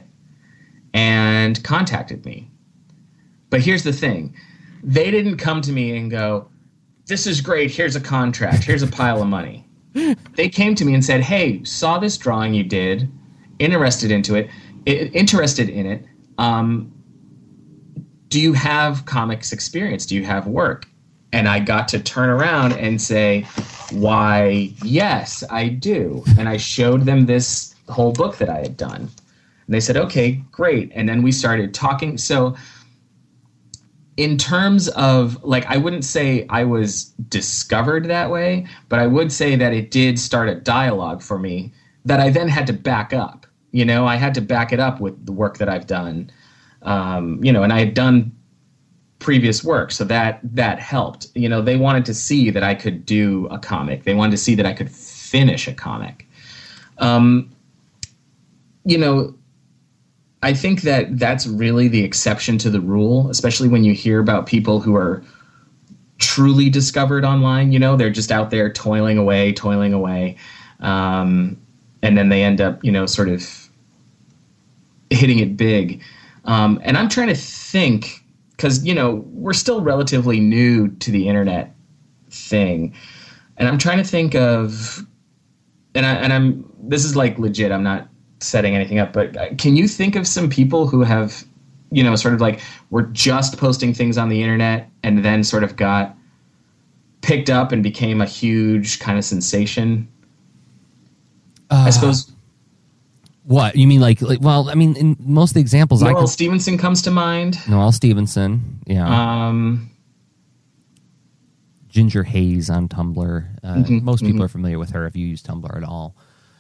and contacted me. But here's the thing. They didn't come to me and go, this is great, here's a contract, here's a pile of money. They came to me and said, hey, saw this drawing you did, interested into it, interested in it. Um, do you have comics experience? Do you have work? And I got to turn around and say, why, yes, I do. And I showed them this whole book that I had done. And they said, okay, great. And then we started talking. So in terms of, like, I wouldn't say I was discovered that way, but I would say that it did start a dialogue for me that I then had to back up. You know, I had to back it up with the work that I've done. Um, you know, and I had done previous work, so that that helped. You know, they wanted to see that I could do a comic. They wanted to see that I could finish a comic. Um, you know, I think that that's really the exception to the rule, especially when you hear about people who are truly discovered online. You know, they're just out there toiling away, toiling away, um, and then they end up, you know, sort of hitting it big. Um, and I'm trying to think, because, you know, we're still relatively new to the internet thing. And I'm trying to think of, and, I, and I'm, this is like legit, I'm not setting anything up, but can you think of some people who have, you know, sort of like were just posting things on the internet and then sort of got picked up and became a huge kind of sensation? Uh, I suppose. What you mean, like, like? Well, I mean, in most of the examples, Noel I could, Stevenson comes to mind. Noel Stevenson, yeah. Um, Ginger Hayes on Tumblr. Uh, Mm-hmm, most people mm-hmm. are familiar with her if you use Tumblr at all.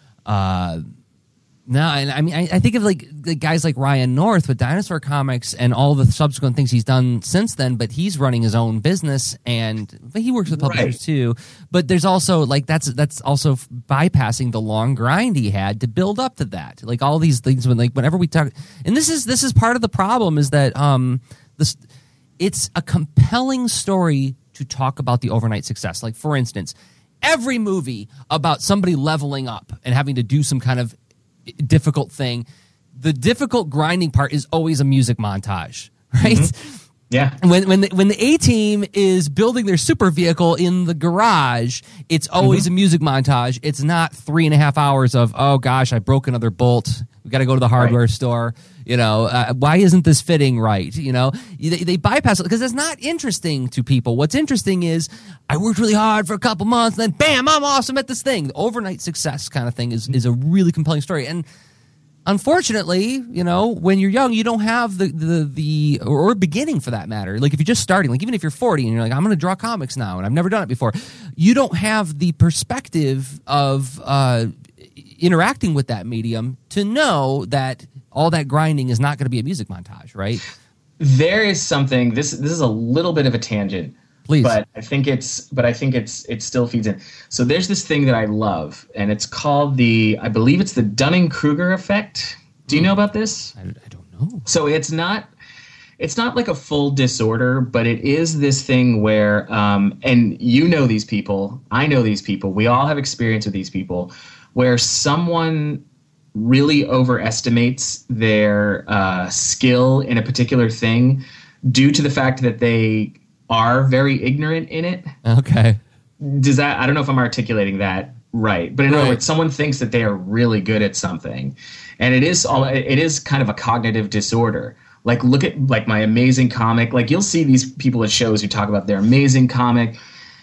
Uh, no, and I mean, I, I think of like the guys like Ryan North with Dinosaur Comics and all the subsequent things he's done since then. But he's running his own business, and but he works with publishers Right. too. But there's also like that's that's also bypassing the long grind he had to build up to that. Like all these things when like whenever we talk, and this is this is part of the problem is that um this it's a compelling story to talk about the overnight success. Like for instance, every movie about somebody leveling up and having to do some kind of difficult thing, the difficult grinding part is always a music montage, right? Mm-hmm. Yeah. When when the, when the A team is building their super vehicle in the garage, it's always Mm-hmm. a music montage. It's not three and a half hours of oh gosh, I broke another bolt. We got to go to the hardware Right. store. You know, uh, why isn't this fitting right? You know, they, they bypass it because it's not interesting to people. What's interesting is I worked really hard for a couple months, then bam, I'm awesome at this thing. The overnight success kind of thing is is a really compelling story. And unfortunately, you know, when you're young, you don't have the the the or, or beginning for that matter. Like if you're just starting, like even if you're forty and you're like, I'm going to draw comics now, and I've never done it before, you don't have the perspective of uh, interacting with that medium to know that all that grinding is not going to be a music montage, right? There is something. This this is a little bit of a tangent, Please. but I think it's but I think it's it still feeds in. So there's this thing that I love, and it's called the I believe it's the Dunning-Kruger effect. Do you know about this? I, I don't know. So it's not it's not like a full disorder, but it is this thing where um, and you know these people, I know these people, we all have experience with these people, where someone really overestimates their uh, skill in a particular thing due to the fact that they are very ignorant in it. Okay. Does that? I don't know if I'm articulating that right, but in other Right. words, someone thinks that they are really good at something, and it is all. It is kind of a cognitive disorder. Like look at like my amazing comic. Like you'll see these people at shows who talk about their amazing comic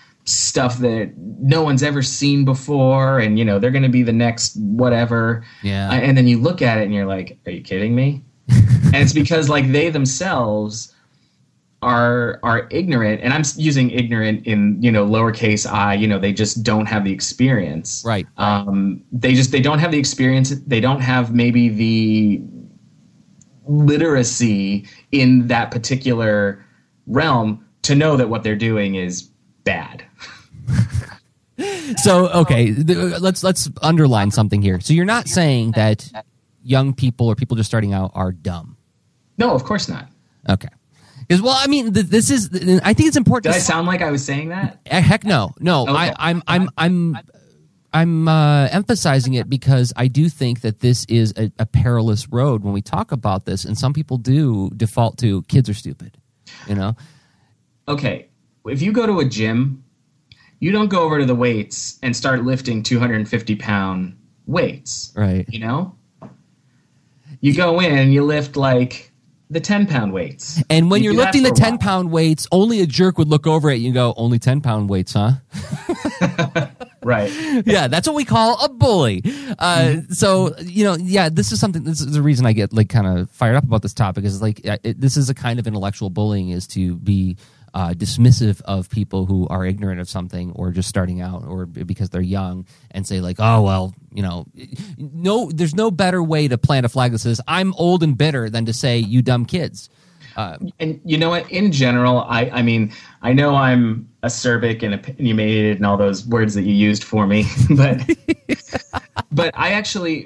stuff that no one's ever seen before, and you know they're going to be the next whatever. Yeah. Uh, and then you look at it and you're like, are you kidding me? And it's because like they themselves are are ignorant, and I'm using ignorant in you know lowercase I. You know they just don't have the experience. Right. Um, they just they don't have the experience. They don't have maybe the literacy in that particular realm to know that what they're doing is bad. So okay, th- let's let's underline something here. So you're not saying that young people or people just starting out are dumb. No, of course not. Okay. Because well, I mean, th- this is. I think it's important. Did to I sound like I was saying that? Eh, Heck no, no. Okay. I, I'm I'm I'm I'm uh, emphasizing it because I do think that this is a, a perilous road when we talk about this, and some people do default to kids are stupid. You know. Okay, if you go to a gym, you don't go over to the weights and start lifting two hundred fifty pound weights. Right. You know, you go in and you lift like the ten pound weights. And when You you're do that lifting the for a ten while. pound weights, only a jerk would look over at you and go, "Only ten pound weights, huh?" Right. Yeah, that's what we call a bully. Uh, so you know, yeah, this is something. This is the reason I get like kind of fired up about this topic is like uh, it, this is a kind of intellectual bullying is to be uh, dismissive of people who are ignorant of something or just starting out or because they're young and say like, oh well, you know, no, there's no better way to plant a flag that says I'm old and bitter than to say you dumb kids. Uh, And you know what? In general, I, I mean, I know I'm acerbic and opinionated and all those words that you used for me, but but I actually,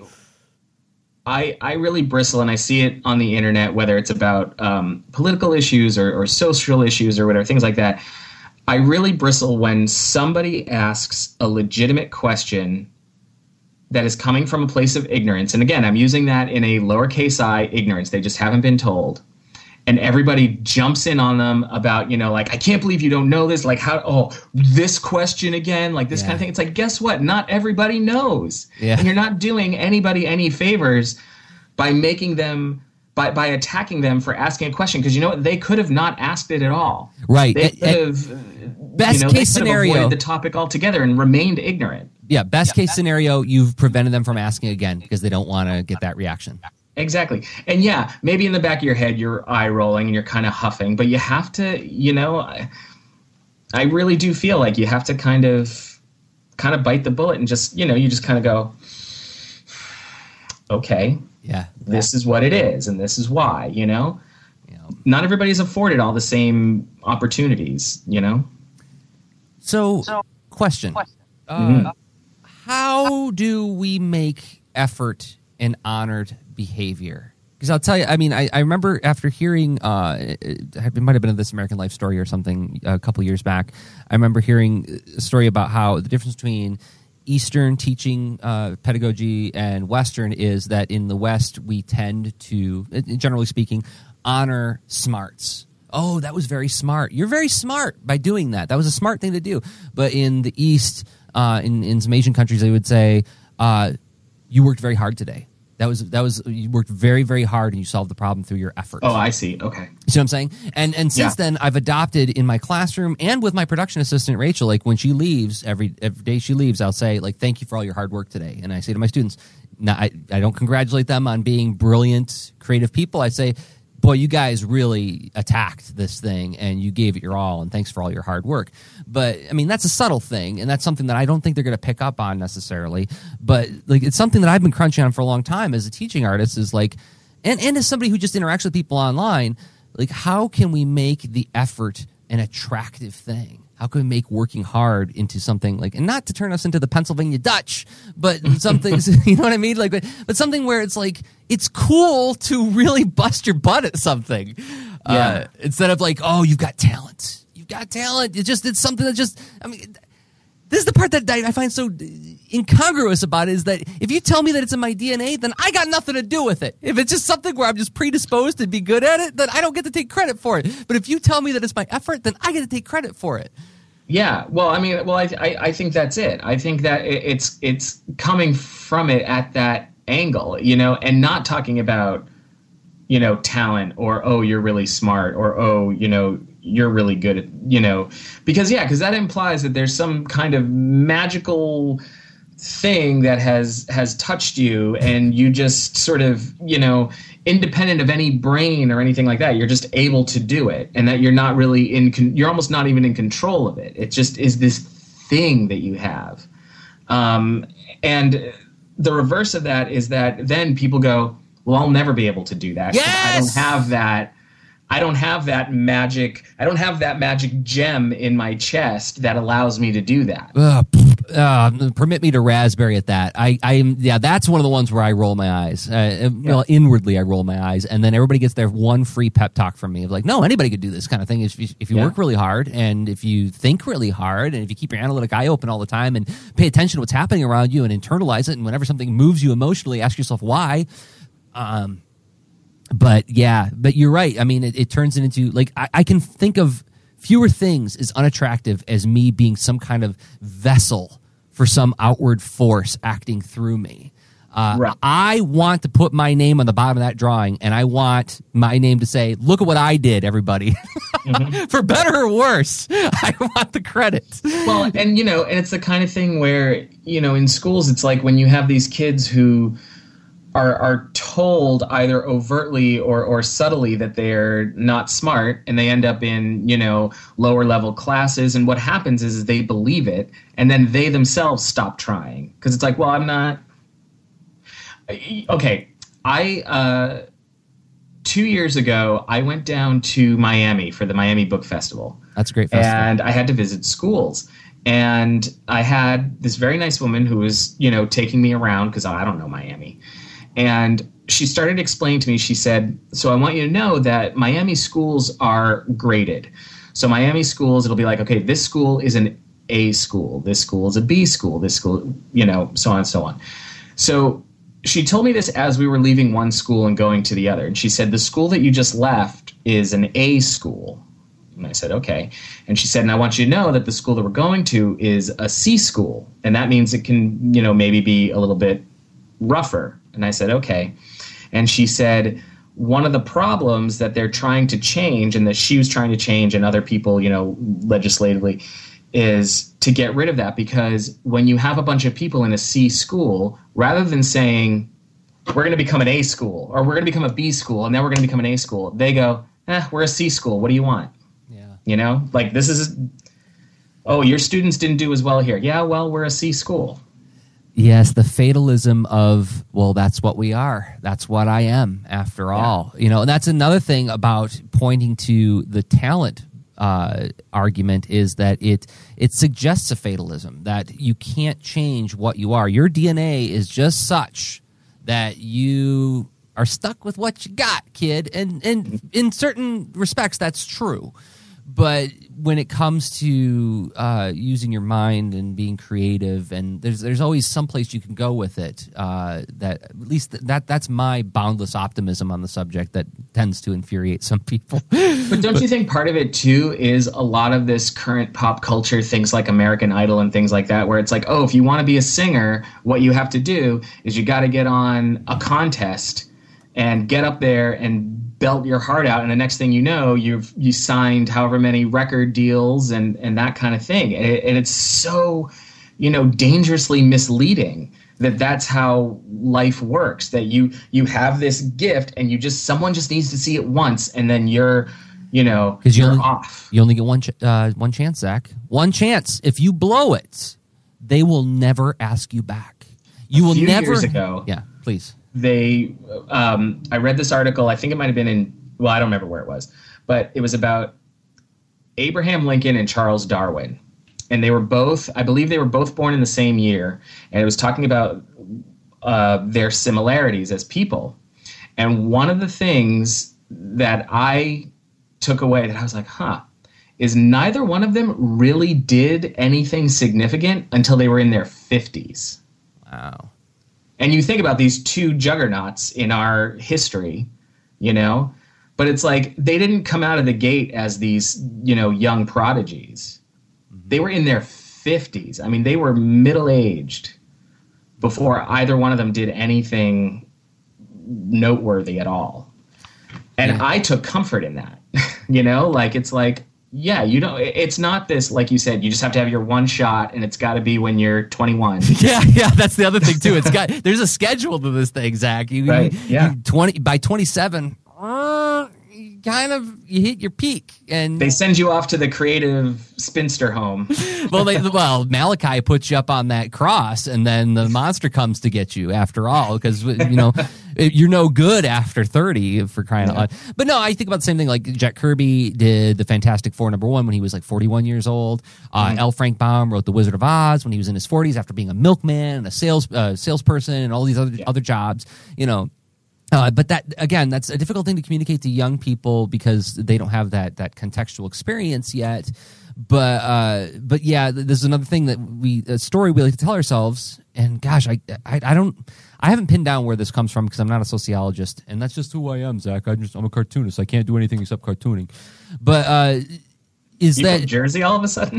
I I really bristle, and I see it on the internet, whether it's about um, political issues or, or social issues or whatever, things like that. I really bristle when somebody asks a legitimate question that is coming from a place of ignorance. And again, I'm using that in a lowercase I, ignorance. They just haven't been told. And everybody jumps in on them about, you know, like, I can't believe you don't know this. Like, how, oh, this question again, like this Yeah. kind of thing. It's like, guess what? Not everybody knows. Yeah. And you're not doing anybody any favors by making them, by, by attacking them for asking a question. Because you know what? They could have not asked it at all. Right. They Eh, could eh, have, best you know, case they could have scenario. avoided the topic altogether and remained ignorant. Yeah, best case scenario, you've prevented them from asking again because they don't want to get that reaction. Exactly. And yeah, maybe in the back of your head you're eye rolling and you're kind of huffing, but you have to, you know, I really do feel like you have to kind of kind of bite the bullet and just, you know, you just kind of go, okay, yeah, this is what it is, and this is why, you know? Yeah. Not everybody's afforded all the same opportunities, you know? So, question. Uh, Mhm. How do we make effort an honored behavior? Because I'll tell you, I mean, I, I remember after hearing, uh, it, it might have been a This American Life story or something a couple years back, I remember hearing a story about how the difference between Eastern teaching uh, pedagogy and Western is that in the West, we tend to, generally speaking, honor smarts. Oh, that was very smart. You're very smart by doing that. That was a smart thing to do. But in the East, uh, in, in some Asian countries, they would say, uh, you worked very hard today. That was that was you worked very, very hard and you solved the problem through your effort. Oh, I see. Okay. You see what I'm saying? And and since Yeah. then, I've adopted in my classroom and with my production assistant, Rachel, like when she leaves, every every day she leaves, I'll say, like, thank you for all your hard work today. And I say to my students, now, I, I don't congratulate them on being brilliant, creative people. I say, boy, you guys really attacked this thing and you gave it your all, and thanks for all your hard work. But I mean, that's a subtle thing, and that's something that I don't think they're going to pick up on necessarily. But like, it's something that I've been crunching on for a long time as a teaching artist, is like, and, and as somebody who just interacts with people online, like, how can we make the effort an attractive thing? How can we make working hard into something like, and not to turn us into the Pennsylvania Dutch, but something, you know what I mean? Like, but, but something where it's like, it's cool to really bust your butt at something. Yeah. Uh, instead of like, oh, you've got talent. You've got talent. It's just, it's something that just, I mean, this is the part that I find so incongruous about it, is that if you tell me that it's in my D N A, then I got nothing to do with it. If it's just something where I'm just predisposed to be good at it, then I don't get to take credit for it. But if you tell me that it's my effort, then I get to take credit for it. Yeah, well, I mean, well, I, I, I think that's it. I think that it, it's it's coming from it at that angle, you know, and not talking about, you know, talent or, oh, you're really smart, or, oh, you know, you're really good at, you know, because, yeah, because that implies that there's some kind of magical thing that has has touched you, and you just sort of, you know, independent of any brain or anything like that, you're just able to do it, and that you're not really in con- you're almost not even in control of it. It just is this thing that you have. Um, and the reverse of that is that then people go, well, I'll never be able to do that. 'Cause I don't Yes! have that. I don't have that magic. I don't have that magic gem in my chest that allows me to do that. Ugh, pff, uh, permit me to raspberry at that. I, I'm, yeah, that's one of the ones where I roll my eyes. Uh, Well, inwardly I roll my eyes, and then everybody gets their one free pep talk from me of like, no, anybody could do this kind of thing. If you, if you Yeah. work really hard, and if you think really hard, and if you keep your analytic eye open all the time, and pay attention to what's happening around you, and internalize it, and whenever something moves you emotionally, ask yourself why. Um, But yeah, but you're right. I mean, it, it turns it into, like, I, I can think of fewer things as unattractive as me being some kind of vessel for some outward force acting through me. Uh, Right. I want to put my name on the bottom of that drawing, and I want my name to say, look at what I did, everybody. Mm-hmm. For better or worse, I want the credit. Well, and, you know, and it's the kind of thing where, you know, in schools, it's like when you have these kids who are are told either overtly or, or subtly that they're not smart, and they end up in, you know, lower level classes. And what happens is, is they believe it, and then they themselves stop trying, because it's like, well, I'm not. Okay, I uh, two years ago, I went down to Miami for the Miami Book Festival. That's a great festival. And I had to visit schools. And I had this very nice woman who was, you know, taking me around, because I don't know Miami. And she started explaining to me, she said, so I want you to know that Miami schools are graded. So Miami schools, it'll be like, okay, this school is an A school. This school is a B school. This school, you know, so on and so on. So she told me this as we were leaving one school and going to the other. And she said, the school that you just left is an A school. And I said, okay. And she said, and I want you to know that the school that we're going to is a C school. And that means it can, you know, maybe be a little bit rougher. And I said, okay. And she said, one of the problems that they're trying to change, and that she was trying to change, and other people, you know, legislatively, is to get rid of that. Because when you have a bunch of people in a C school, rather than saying, we're going to become an A school, or we're going to become a B school, and then we're going to become an A school, they go, eh, we're a C school. What do you want? Yeah. You know, like, this is, Oh, your students didn't do as well here. Yeah, well, we're a C school. Yes, the fatalism of, well, that's what we are. That's what I am, after Yeah. all. You know, and that's another thing about pointing to the talent uh, argument is that it it suggests a fatalism, that you can't change what you are. Your D N A is just such that you are stuck with what you got, kid. And, and in certain respects, that's true. But when it comes to uh, using your mind and being creative, and there's there's always some place you can go with it. Uh, that at least that that's my boundless optimism on the subject that tends to infuriate some people. But don't you think part of it too is a lot of this current pop culture, things like American Idol and things like that, where it's like, oh, if you want to be a singer, what you have to do is you got to get on a contest and get up there and belt your heart out, and the next thing you know, you've you signed however many record deals and and that kind of thing, and, it, and it's so, you know, dangerously misleading that that's how life works. That you you have this gift, and you just someone just needs to see it once, and then you're, you know, Because you you're only off. you only get one ch- uh, one chance, Zach. One chance. If you blow it, they will never ask you back. You will few never. years ago- yeah, please. They, um, I read this article. I think it might have been in. Well, I don't remember where it was, but it was about Abraham Lincoln and Charles Darwin, and they were both. I believe they were both born in the same year, and it was talking about uh, their similarities as people. And one of the things that I took away that I was like, huh, is neither one of them really did anything significant until they were in their fifties. Wow. And you think about these two juggernauts in our history, you know, but it's like they didn't come out of the gate as these, you know, young prodigies. Mm-hmm. They were in their fifties. I mean, they were middle-aged before either one of them did anything noteworthy at all. And Yeah. I took comfort in that, you know, like it's like, yeah, you don't, it's not this, like you said, you just have to have your one shot and it's got to be when you're twenty-one. Yeah, yeah, that's the other thing too. It's got there's a schedule to this thing, Zach. You, Right, you, yeah. you twenty by twenty-seven, uh, you kind of you hit your peak, and They send you off to the creative spinster home. well, they, well, Malachi puts you up on that cross, and then the monster comes to get you. After all, because you know you're no good after thirty, for crying out loud. But no, I think about the same thing. Like Jack Kirby did the Fantastic Four number one when he was like forty-one years old. Uh, Mm-hmm. L. Frank Baum wrote The Wizard of Oz when he was in his forties after being a milkman and a sales uh, salesperson and all these other Yeah. other jobs. You know. Uh, but that again, that's a difficult thing to communicate to young people because they don't have that that contextual experience yet. But uh, but yeah, th- there's another thing that we a story we like to tell ourselves. And gosh, I, I I don't I haven't pinned down where this comes from because I'm not a sociologist, and that's just who I am, Zach. I just I'm a cartoonist. I can't do anything except cartooning. But uh, is You that from Jersey all of a sudden?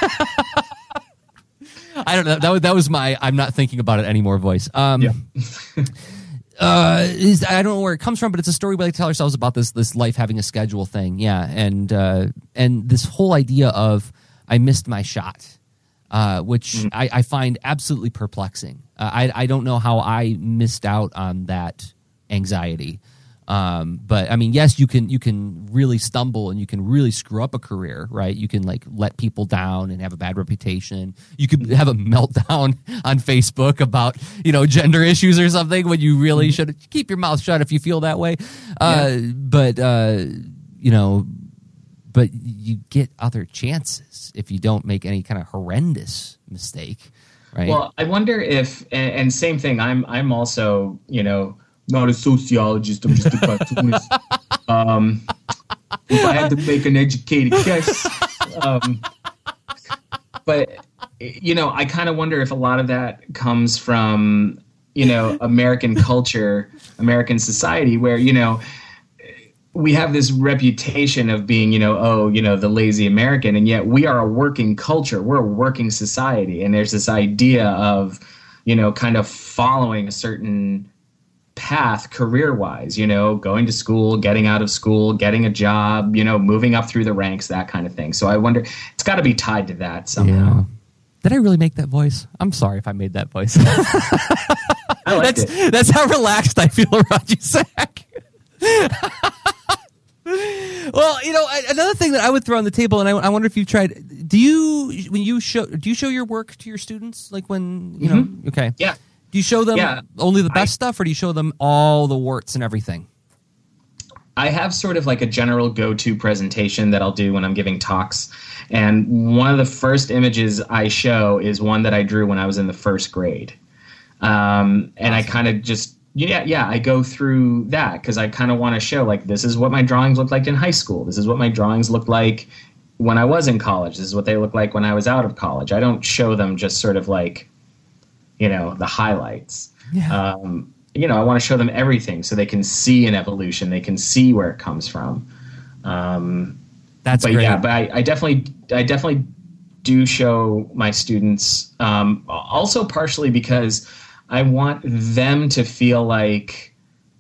I don't know. That was, that was my I'm not thinking about it anymore voice. Um, Yeah. uh, is I don't know where it comes from, but it's a story we like to tell ourselves about this this life having a schedule thing. Yeah, and uh, and this whole idea of I missed my shot, uh, which Mm. I, I find absolutely perplexing. Uh, I I don't know how I missed out on that anxiety. Um, but I mean, yes, you can you can really stumble and you can really screw up a career, right? You can like let people down and have a bad reputation. You could have a meltdown on Facebook about, you know, gender issues or something when you really should keep your mouth shut if you feel that way. Uh, but uh, you know, but you get other chances if you don't make any kind of horrendous mistake, right? Well, I wonder if, and, and same thing. I'm I'm also, you know, not a sociologist. I'm just a cartoonist. um, if I had to make an educated guess, um, but you know, I kind of wonder if a lot of that comes from, you know, American culture, American society, where, you know, we have this reputation of being, you know, oh, you know, the lazy American, and yet we are a working culture. We're a working society, and there's this idea of, you know, kind of following a certain path career-wise, you know, going to school, getting out of school, getting a job, you know, moving up through the ranks, that kind of thing. So I wonder, it's got to be tied to that somehow. Yeah. Did I really make that voice? I'm sorry if I made that voice. I liked that's it. that's how relaxed I feel around you, Zach. Well, you know, another thing that I would throw on the table, and I, I wonder if you've tried. Do you when you show do you show your work to your students? Like when you mm-hmm. know? Okay, yeah. Do you show them yeah. only the best I, stuff, or do you show them all the warts and everything? I have sort of like a general go-to presentation that I'll do when I'm giving talks. And one of the first images I show is one that I drew when I was in the first grade. Um, and awesome. I kind of just, yeah, yeah, I go through that because I kind of want to show, like, this is what my drawings looked like in high school. This is what my drawings looked like when I was in college. This is what they look like when I was out of college. I don't show them just sort of like, you know, the highlights. Yeah. Um, you know, I want to show them everything so they can see an evolution. They can see where it comes from. Um, That's but great. Yeah, but I, I definitely, I definitely do show my students. Um, also, partially because I want them to feel like,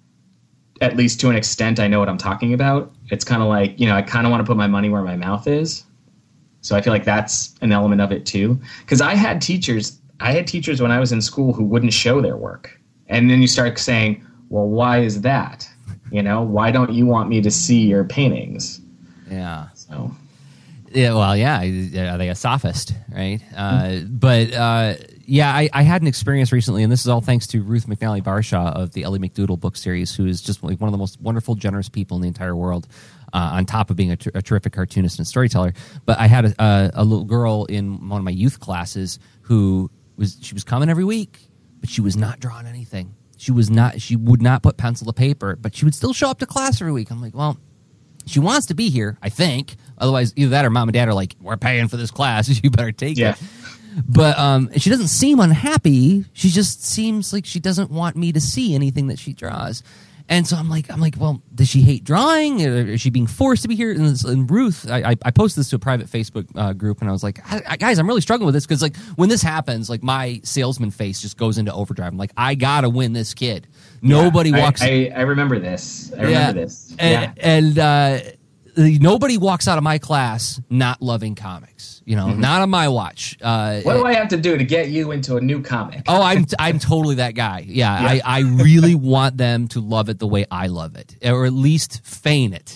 at least to an extent, I know what I'm talking about. It's kind of like, you know, I kind of want to put my money where my mouth is. So I feel like that's an element of it too. Because I had teachers, I had teachers when I was in school who wouldn't show their work. And then you start saying, well, why is that? You know, why don't you want me to see your paintings? Yeah. So, yeah. Well, yeah. Are they a sophist, right? Uh, mm-hmm. But uh, yeah, I, I had an experience recently, and this is all thanks to Ruth McNally Barshaw of the Ellie McDoodle book series, who is just like one of the most wonderful, generous people in the entire world. Uh, on top of being a, ter- a terrific cartoonist and storyteller, but I had a, a, a little girl in one of my youth classes who was she was coming every week. But she was not drawing anything. She was not. She would not put pencil to paper, but she would still show up to class every week. I'm like, well, she wants to be here, I think. Otherwise, either that or mom and dad are like, we're paying for this class. You better take yeah. it. But um, she doesn't seem unhappy. She just seems like she doesn't want me to see anything that she draws. And so I'm like, I'm like, well, does she hate drawing? Or is she being forced to be here? And, this, and Ruth, I, I posted this to a private Facebook uh, group, and I was like, I, I, guys, I'm really struggling with this because, like, when this happens, like, my salesman face just goes into overdrive. I'm like, I gotta win this kid. Nobody yeah, walks. I, I, I remember this. I remember yeah, this. And, yeah. and uh, nobody walks out of my class not loving comics. You know, mm-hmm. not on my watch. Uh, what do I have to do to get you into a new comic? Oh, I'm I'm totally that guy. Yeah, yeah. I, I really want them to love it the way I love it, or at least feign it.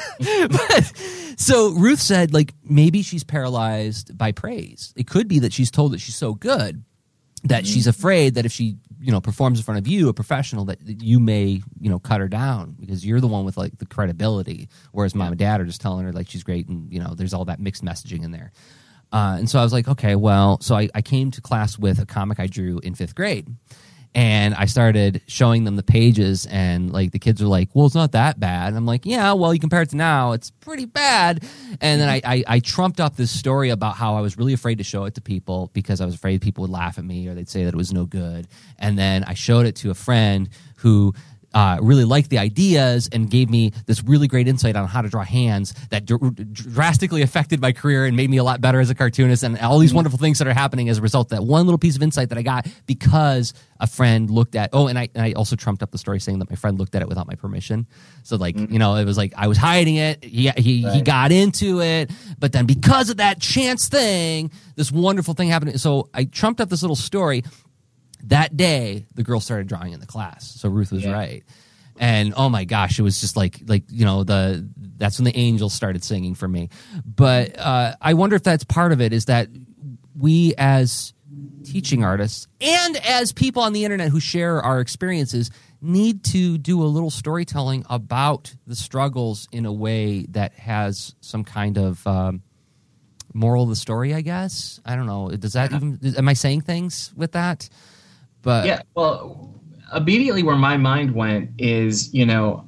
But, so Ruth said, like, maybe she's paralyzed by praise. It could be that she's told that she's so good that mm-hmm. she's afraid that if she, you know, performs in front of you, a professional, that you may, you know, cut her down because you're the one with, like, the credibility, whereas mom and dad are just telling her, like, she's great, and, you know, there's all that mixed messaging in there. Uh, and so I was like, okay, well, so I, I came to class with a comic I drew in fifth grade. And I started showing them the pages, and, like, the kids were like, well, it's not that bad. And I'm like, yeah, well, you compare it to now, it's pretty bad. And then I, I, I trumped up this story about how I was really afraid to show it to people because I was afraid people would laugh at me or they'd say that it was no good. And then I showed it to a friend who Uh, really liked the ideas and gave me this really great insight on how to draw hands that dr- drastically affected my career and made me a lot better as a cartoonist, and all these wonderful things that are happening as a result of that one little piece of insight that I got because a friend looked at, oh, and I, and I also trumped up the story saying that my friend looked at it without my permission. So, like, mm-hmm. you know, it was like I was hiding it. He, he, right. he got into it, but then because of that chance thing, this wonderful thing happened. So I trumped up this little story. That day, the girl started drawing in the class. So Ruth was yeah. right. And oh my gosh, it was just like, like you know, the that's when the angels started singing for me. But uh, I wonder if that's part of it, is that we as teaching artists and as people on the internet who share our experiences need to do a little storytelling about the struggles in a way that has some kind of um, moral of the story, I guess. I don't know. Does that even, am I saying things with that? But yeah, well, immediately where my mind went is, you know,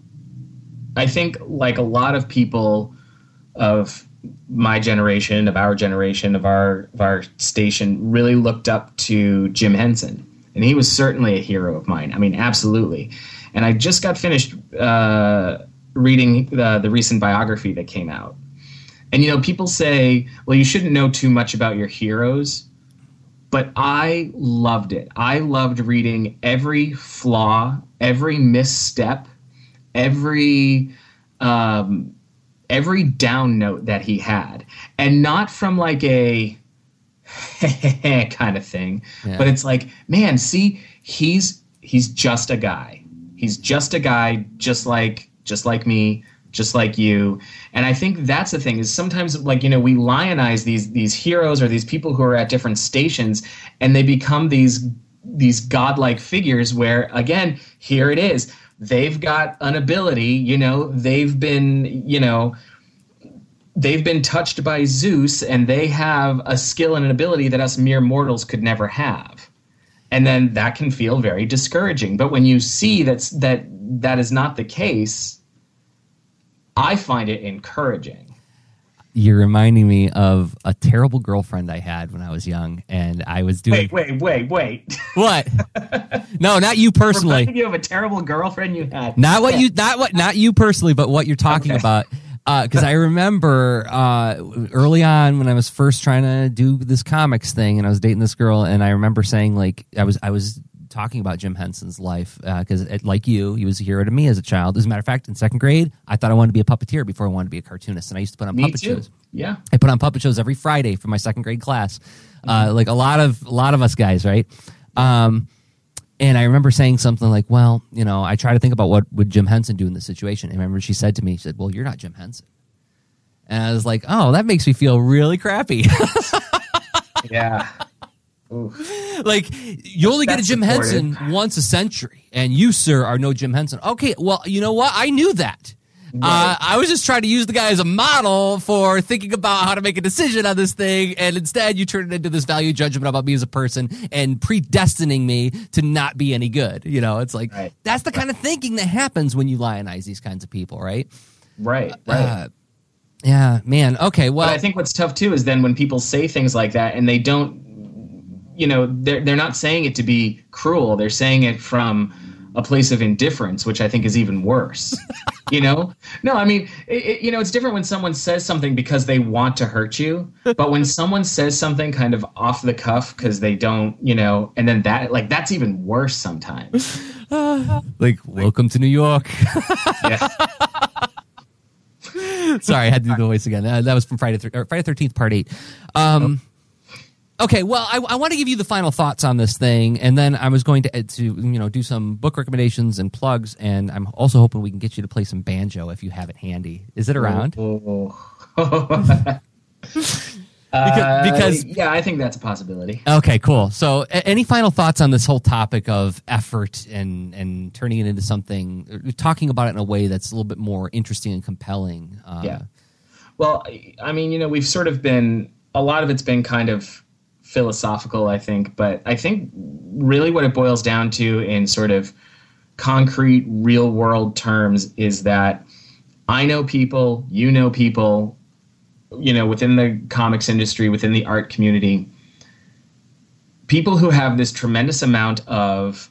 I think like a lot of people of my generation, of our generation, of our of our station, really looked up to Jim Henson. And he was certainly a hero of mine. I mean, absolutely. And I just got finished uh, reading the, the recent biography that came out. And, you know, people say, well, you shouldn't know too much about your heroes. But I loved it. I loved reading every flaw, every misstep, every um, every down note that he had. And not from like a kind of thing, yeah. but it's like, man, see, he's he's just a guy. He's just a guy, just like just like me, just like you. And I think that's the thing is sometimes, like, you know, we lionize these these heroes or these people who are at different stations, and they become these these godlike figures where, again, here it is. They've got an ability, you know, they've been, you know, they've been touched by Zeus, and they have a skill and an ability that us mere mortals could never have. And then that can feel very discouraging. But when you see that's, that that is not the case, I find it encouraging. You're reminding me of a terrible girlfriend I had when I was young, and I was doing... Wait, wait, wait, wait. What? No, not you personally. Reminding you of a terrible girlfriend you had. Not what you, not what, not you personally, but what you're talking okay. about. Because uh, I remember uh, early on when I was first trying to do this comics thing, and I was dating this girl, and I remember saying, like, I was I was talking about Jim Henson's life because, uh, like you, he was a hero to me as a child. As a matter of fact, in second grade, I thought I wanted to be a puppeteer before I wanted to be a cartoonist, and I used to put on me puppet too. shows. Yeah, I put on puppet shows every Friday for my second grade class, mm-hmm. uh, like a lot of a lot of us guys, right? Um, And I remember saying something like, well, you know, I try to think about what would Jim Henson do in this situation. And I remember she said to me, she said, well, you're not Jim Henson. And I was like, oh, that makes me feel really crappy. Yeah. Oof. Like, you only That's get a Jim supportive. Henson once a century, and you, sir, are no Jim Henson. Okay, well, you know what? I knew that. Right. Uh, I was just trying to use the guy as a model for thinking about how to make a decision on this thing, and instead you turn it into this value judgment about me as a person and predestining me to not be any good. You know, it's like, right. that's the kind of thinking that happens when you lionize these kinds of people, right? Right, right. Uh, yeah, man. Okay, well. But I think what's tough, too, is then when people say things like that and they don't, you know, they're, they're not saying it to be cruel. They're saying it from a place of indifference, which I think is even worse. You know? No, I mean, it, it, you know, it's different when someone says something because they want to hurt you. But when someone says something kind of off the cuff because they don't, you know, and then that, like, that's even worse sometimes. Uh, like, welcome to New York. Yeah. Sorry, I had to do the voice again. Uh, that was from Friday, th- or Friday thirteenth, part eight. Um, oh. Okay, well, I, I want to give you the final thoughts on this thing, and then I was going to to you know do some book recommendations and plugs, and I'm also hoping we can get you to play some banjo if you have it handy. Is it around? Oh. because, uh, because yeah, I think that's a possibility. Okay, cool. So, a- any final thoughts on this whole topic of effort and and turning it into something, talking about it in a way that's a little bit more interesting and compelling? Uh, yeah. Well, I mean, you know, we've sort of been a lot of it's been kind of philosophical, I think, but I think really what it boils down to in sort of concrete, real world terms is that I know people, you know people, you know, within the comics industry, within the art community, people who have this tremendous amount of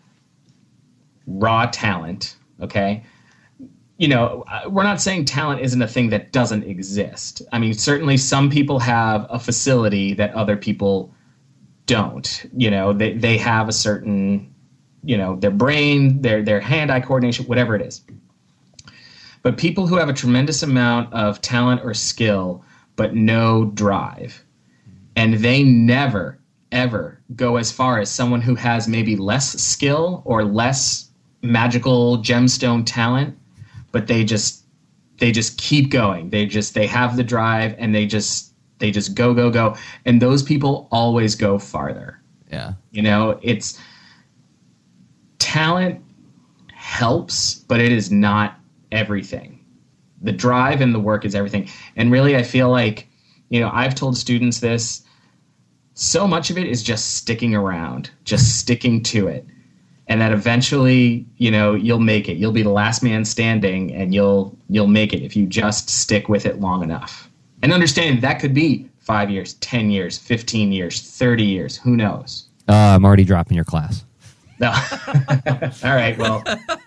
raw talent, okay? You know, we're not saying talent isn't a thing that doesn't exist. I mean, certainly some people have a facility that other people don't. You know, they, they have a certain, you know, their brain, their their hand-eye coordination, whatever it is. But people who have a tremendous amount of talent or skill but no drive, and they never, ever go as far as someone who has maybe less skill or less magical gemstone talent, but they just they just keep going. They just they have the drive and they just they just go go go. And those people always go farther. Yeah. You know, it's talent helps, but it is not everything. The drive and the work is everything. And really I feel like, you know, I've told students this, so much of it is just sticking around, just sticking to it. And that eventually, you know, you'll make it. You'll be the last man standing, and you'll you'll make it if you just stick with it long enough. And understand that could be five years, ten years, fifteen years, thirty years. Who knows? Uh, I'm already dropping your class. No. All right. Well,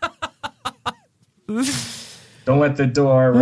don't let the door.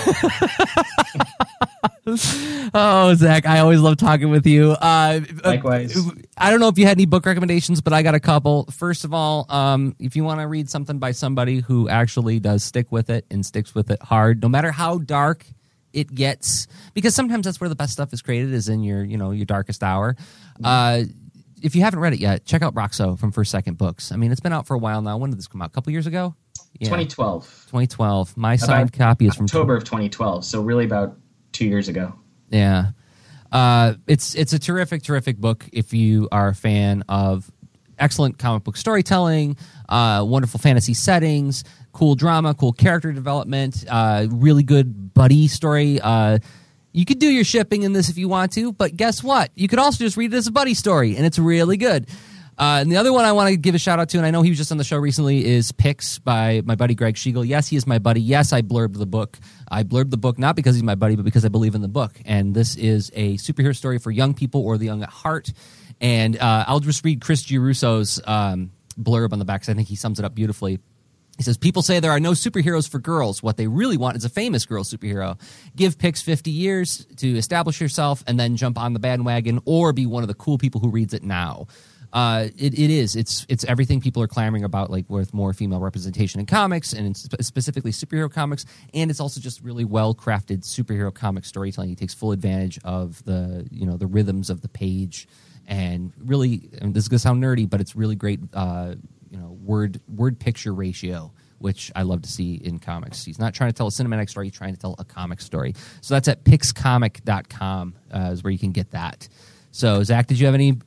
Oh, Zach, I always love talking with you. Uh, Likewise. I don't know if you had any book recommendations, but I got a couple. First of all, um, if you want to read something by somebody who actually does stick with it and sticks with it hard, no matter how dark it gets, because sometimes that's where the best stuff is created, is in your, you know, your darkest hour. Uh, if you haven't read it yet, check out Roxo from First Second Books. I mean, it's been out for a while now. When did this come out? A couple years ago? Yeah. twenty twelve. twenty twelve. My signed copy is from October of twenty twelve. So really about two years ago. Yeah. Uh, it's it's a terrific, terrific book if you are a fan of excellent comic book storytelling, uh, wonderful fantasy settings, cool drama, cool character development, uh, really good buddy story. Uh, you could do your shipping in this if you want to, but guess what? You could also just read it as a buddy story, and it's really good. Uh, and the other one I want to give a shout out to, and I know he was just on the show recently, is Picks by my buddy Greg Schiegel. Yes, he is my buddy. Yes, I blurbed the book. I blurbed the book not because he's my buddy, but because I believe in the book. And this is a superhero story for young people or the young at heart. And uh, I'll just read Chris Giarusso's um, blurb on the back because I think he sums it up beautifully. He says, people say there are no superheroes for girls. What they really want is a famous girl superhero. Give Picks fifty years to establish yourself and then jump on the bandwagon or be one of the cool people who reads it now. Uh, it, it is. It's it's everything people are clamoring about, like with more female representation in comics and in sp- specifically superhero comics. And it's also just really well-crafted superhero comic storytelling. He takes full advantage of the you know the rhythms of the page, and really, and this is gonna sound nerdy, but it's really great. Uh, you know, word word picture ratio, which I love to see in comics. He's not trying to tell a cinematic story; he's trying to tell a comic story. So that's at pix comic dot com uh, is where you can get that. So Zach, did you have any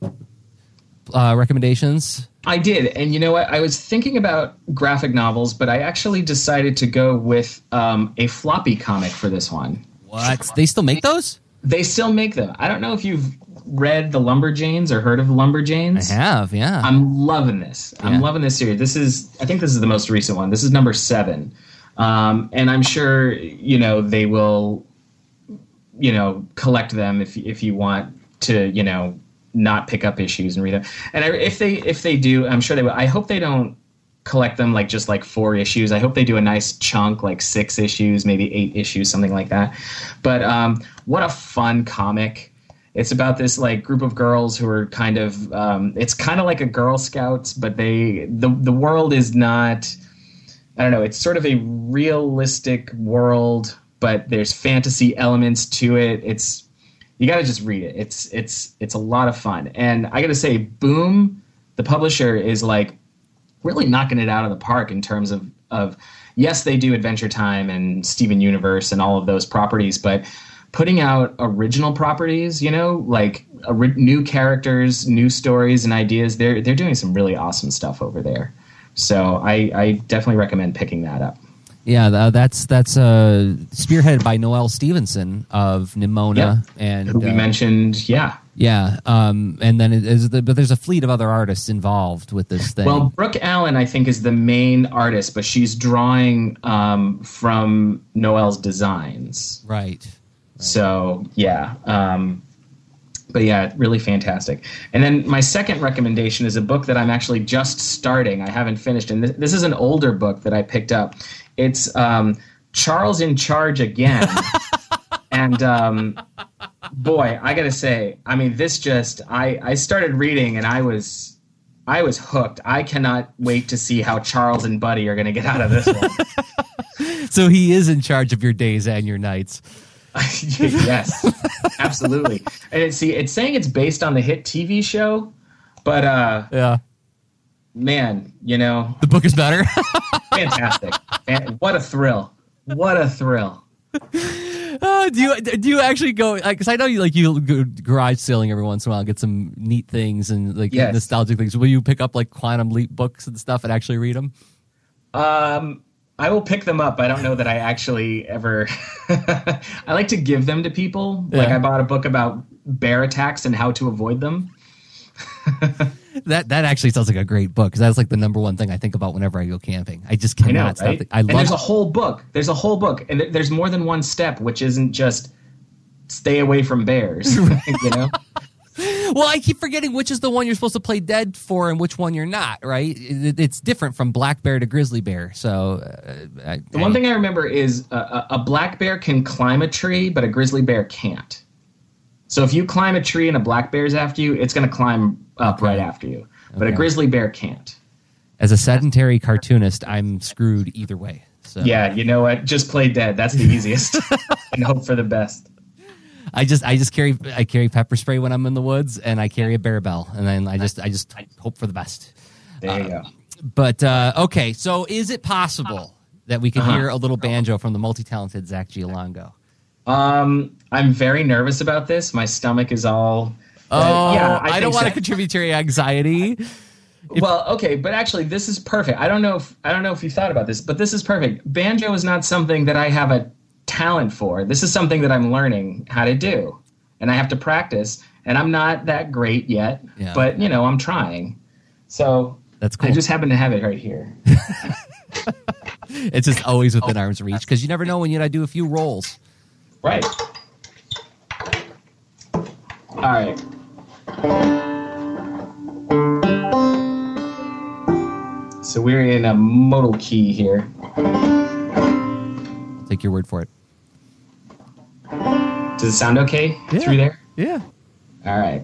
Uh, recommendations? I did, and you know what? I was thinking about graphic novels, but I actually decided to go with um, a floppy comic for this one. What? They still make those? They still make them. I don't know if you've read the Lumberjanes or heard of the Lumberjanes. I have, yeah. I'm loving this. I'm Yeah. loving this series. This is, I think this is the most recent one. This is number seven. Um, and I'm sure, you know, they will, you know, collect them if if you want to, you know, not pick up issues and read them. And I, if they if they do, I'm sure they will. I hope they don't collect them like just like four issues. I hope they do a nice chunk, like six issues, maybe eight issues, something like that. But um, what a fun comic. It's about this like group of girls who are kind of um, it's kind of like a Girl Scouts, but they the the world is not, I don't know, it's sort of a realistic world, but there's fantasy elements to it. It's You got to just read it. It's it's it's a lot of fun. And I got to say, Boom, the publisher, is like really knocking it out of the park in terms of, of yes, they do Adventure Time and Steven Universe and all of those properties, but putting out original properties, you know, like a, new characters, new stories and ideas, they're they're doing some really awesome stuff over there. So I, I definitely recommend picking that up. Yeah, that's that's uh, spearheaded by Noelle Stevenson of Nimona, yep. and who we uh, mentioned, yeah, yeah, um, and then it is the, but there's a fleet of other artists involved with this thing. Well, Brooke Allen, I think, is the main artist, but she's drawing um, from Noelle's designs, right? right. So yeah, um, but yeah, really fantastic. And then my second recommendation is a book that I'm actually just starting. I haven't finished, and this, this is an older book that I picked up. It's um, Charles in Charge Again. And um, boy, I got to say, I mean, this just, I, I started reading and I was, I was hooked. I cannot wait to see how Charles and Buddy are going to get out of this one. So he is in charge of your days and your nights. Yes, absolutely. And it, see, it's saying it's based on the hit T V show, but uh, yeah, man, you know, the book is better. Fantastic! And what a thrill! What a thrill! Uh, do you do you actually go? Because I know you like you go garage selling every once in a while, and get some neat things and like yes. nostalgic things. Will you pick up like Quantum Leap books and stuff and actually read them? Um, I will pick them up. I don't know that I actually ever. I like to give them to people. Yeah. Like I bought a book about bear attacks and how to avoid them. That that actually sounds like a great book because that's like the number one thing I think about whenever I go camping. I just cannot I know, right? stop. I love. And there's a whole book. There's a whole book, and th- there's more than one step, which isn't just stay away from bears. You know. Well, I keep forgetting which is the one you're supposed to play dead for and which one you're not. Right? It, it's different from black bear to grizzly bear. So uh, I, the one thing I remember is a, a black bear can climb a tree, but a grizzly bear can't. So if you climb a tree and a black bear's after you, it's going to climb up okay. right after you. But okay. a grizzly bear can't. As a sedentary cartoonist, I'm screwed either way. So. Yeah, you know what? Just play dead. That's the easiest. And hope for the best. I just I just carry I carry pepper spray when I'm in the woods, and I carry a bear bell, and then I just I just hope for the best. There you uh, go. But, uh, okay, so is it possible that we could Uh-huh. hear a little banjo from the multi-talented Zach Giolongo? Um, I'm very nervous about this. My stomach is all. Oh, uh, yeah, I, I, don't think want to so. contribute to your anxiety. Well, okay, but actually, this is perfect. I don't know if I don't know if you thought about this, but this is perfect. Banjo is not something that I have a talent for. This is something that I'm learning how to do, and I have to practice. And I'm not that great yet, Yeah. but you know, I'm trying. So That's cool. I just happen to have it right here. It's just always within arm's reach because you never know when you got to do a few rolls. Right. All right. So we're in a modal key here. I'll take your word for it. Does it sound okay Yeah. through there? Yeah. All right.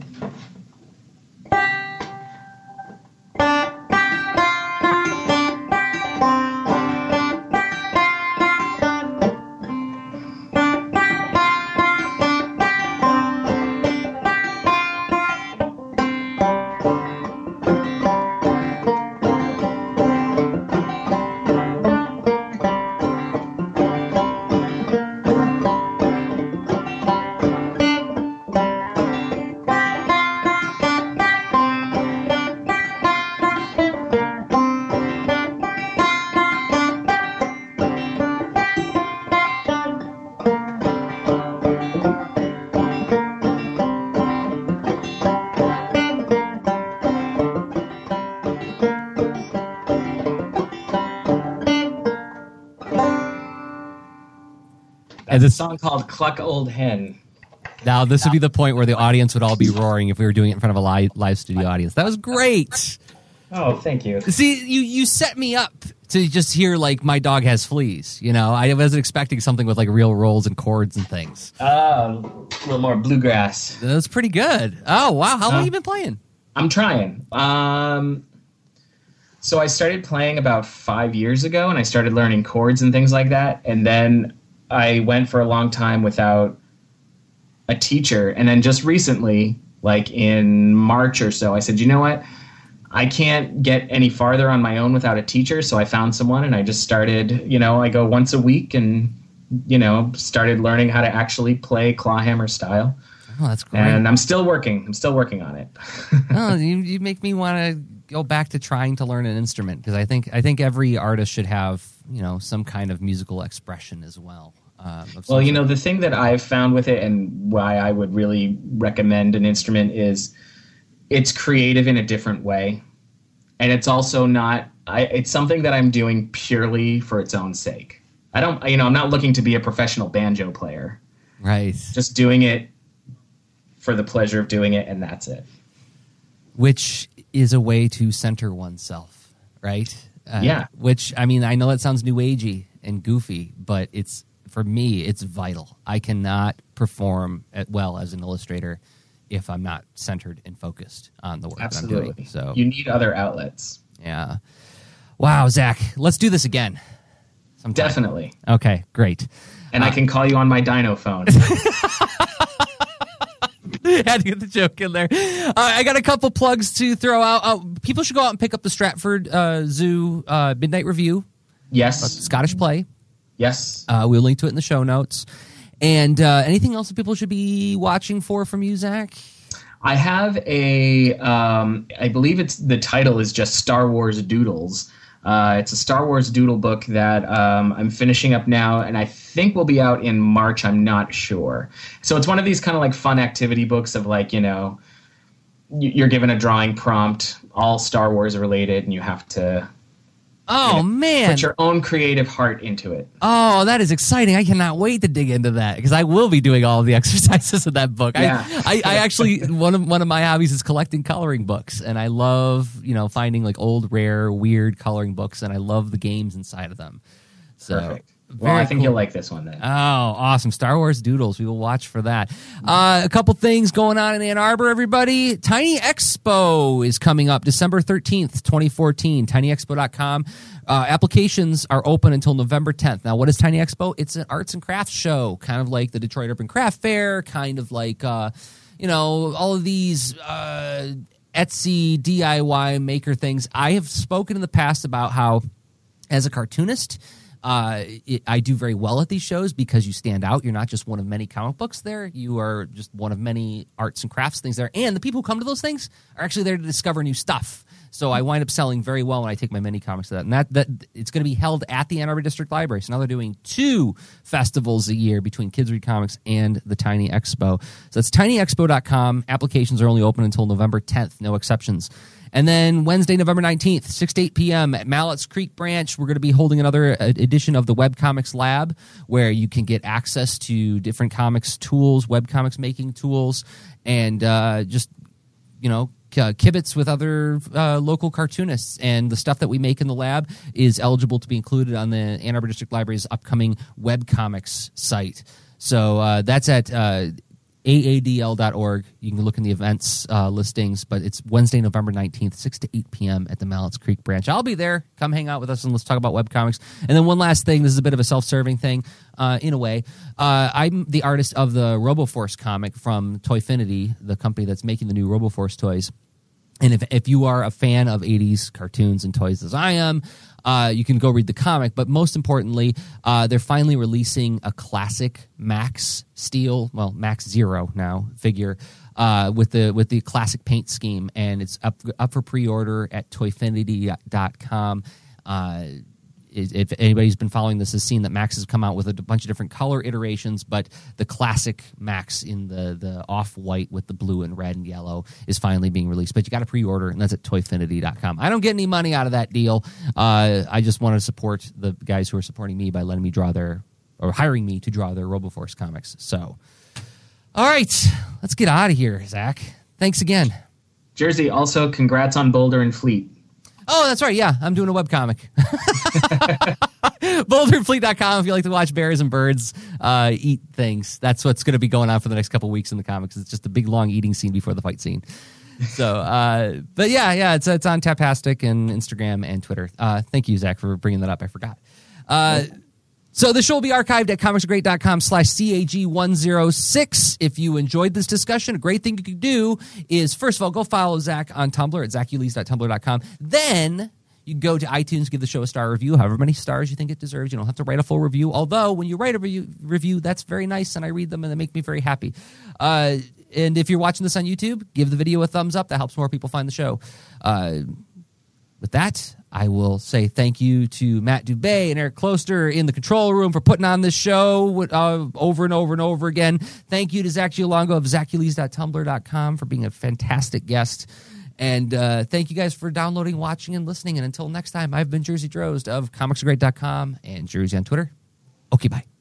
And It's a this, song called Cluck Old Hen. now, this would be the point where the audience would all be roaring if we were doing it in front of a live, live studio audience. That was great. Oh, thank you. See, you, you set me up to just hear, like, my dog has fleas. You know, I wasn't expecting something with, like, real rolls and chords and things. Uh, a little more bluegrass. That was pretty good. Oh, wow. How long Uh, have you been playing? I'm trying. Um, so I started playing about five years ago, and I started learning chords and things like that. And then I went for a long time without a teacher. And then just recently, like in March or so, I said, you know what? I can't get any farther on my own without a teacher. So I found someone, and I just started, you know, I go once a week and, you know, started learning how to actually play clawhammer style. Oh, that's great. And I'm still working. I'm still working on it. Oh, you, you make me want to go back to trying to learn an instrument because I think I think every artist should have, you know, some kind of musical expression as well. Um, of Well, some you know, sort. the thing that I've found with it and why I would really recommend an instrument is it's creative in a different way. And it's also not, I, it's something that I'm doing purely for its own sake. I don't, you know, I'm not looking to be a professional banjo player. Right. Just doing it for the pleasure of doing it, and that's it. Which is a way to center oneself, right? Uh, Yeah. Which, I mean, I know that sounds new agey and goofy, but it's, for me, it's vital. I cannot perform at, well as an illustrator if I'm not centered and focused on the work that I'm Absolutely. doing. So, You need other outlets. yeah. Wow, Zach, let's do this again. Sometime. Definitely. Okay, great. And I can call you on my Dino phone. Had to get the joke in there. Uh, I got a couple plugs to throw out. Uh, people should go out and pick up the Stratford uh, Zoo uh, Midnight Review, Yes. Scottish play. Yes. Uh, we'll link to it in the show notes. And uh, anything else that people should be watching for from you, Zach? I have a, um, I believe it's the title is just Star Wars Doodles. Uh, it's a Star Wars doodle book that um, I'm finishing up now, and I think will be out in March. I'm not sure. So it's one of these kind of like fun activity books of like, you know, y- you're given a drawing prompt, all Star Wars related, and you have to Oh, man. put your own creative heart into it. Oh, that is exciting. I cannot wait to dig into that because I will be doing all of the exercises in that book. Yeah. I, I, I actually, one of one of my hobbies is collecting coloring books, and I love, you know, finding like old, rare, weird coloring books, and I love the games inside of them. So, Perfect. Well, very I think cool. you'll like this one then. Oh, awesome. Star Wars Doodles. We will watch for that. Uh, a couple things going on in Ann Arbor, everybody. Tiny Expo is coming up December thirteenth, twenty fourteen. tiny expo dot com. Uh, applications are open until November tenth. Now, what is Tiny Expo? It's an arts and crafts show, kind of like the Detroit Urban Craft Fair, kind of like, uh, you know, all of these uh, Etsy, D I Y maker things. I have spoken in the past about how, as a cartoonist, uh, it, I do very well at these shows because you stand out. You're not just one of many comic books there. You are just one of many arts and crafts things there. And the people who come to those things are actually there to discover new stuff. So I wind up selling very well when I take my mini comics to that. And that, that it's going to be held at the Ann Arbor District Library. So now they're doing two festivals a year between Kids Read Comics and the Tiny Expo. So that's tiny expo dot com. Applications are only open until November tenth, no exceptions. And then Wednesday, November nineteenth, six to eight p.m. at Mallett's Creek Branch, we're going to be holding another edition of the Webcomics Lab, where you can get access to different comics tools, webcomics making tools, and uh, just, you know, Uh, kibitz with other uh, local cartoonists, and the stuff that we make in the lab is eligible to be included on the Ann Arbor District Library's upcoming webcomics site. So uh, that's at uh, A A D L dot org. You can look in the events uh, listings, but it's Wednesday, November nineteenth, six to eight p.m. at the Mallett's Creek Branch. I'll be there. Come hang out with us and let's talk about webcomics. And then one last thing, this is a bit of a self-serving thing uh, in a way. Uh, I'm the artist of the RoboForce comic from Toyfinity, the company that's making the new RoboForce toys. And if if you are a fan of eighties cartoons and toys as I am, uh, you can go read the comic. But most importantly, uh, they're finally releasing a classic Max Steel, well, Max Zero now figure uh, with the with the classic paint scheme, and it's up up for pre-order at toyfinity dot com. Uh, If anybody's been following this has seen that Max has come out with a bunch of different color iterations, but the classic Max in the, the off-white with the blue and red and yellow is finally being released. But you got to pre-order, and that's at toyfinity dot com. I don't get any money out of that deal. Uh, I just want to support the guys who are supporting me by letting me draw their, or hiring me to draw their RoboForce comics. So, all right, let's get out of here, Zach. Thanks again. Jersey, also congrats on Boulder and Fleet. Oh, that's right. Yeah, I'm doing a webcomic. boulder fleet dot com if you like to watch bears and birds uh, eat things. That's what's going to be going on for the next couple of weeks in the comics. It's just a big, long eating scene before the fight scene. So, uh, but yeah, yeah, it's it's on Tapastic and Instagram and Twitter. Uh, thank you, Zach, for bringing that up. I forgot. Uh, So the show will be archived at comicsgreat.com slash CAG106. If you enjoyed this discussion, a great thing you could do is, first of all, go follow Zach on Tumblr at zach ulees dot tumblr dot com. Then you can go to iTunes, give the show a star review, however many stars you think it deserves. You don't have to write a full review, although when you write a review, review that's very nice, and I read them, and they make me very happy. Uh, and if you're watching this on YouTube, give the video a thumbs up. That helps more people find the show. Uh, with that, I will say thank you to Matt Dubay and Eric Closter in the control room for putting on this show uh, over and over and over again. Thank you to Zach Giolongo of zach ulees dot tumblr dot com for being a fantastic guest. And uh, thank you guys for downloading, watching, and listening. And until next time, I've been Jersey Drozd of comics are great dot com and Jersey on Twitter. Okay, bye.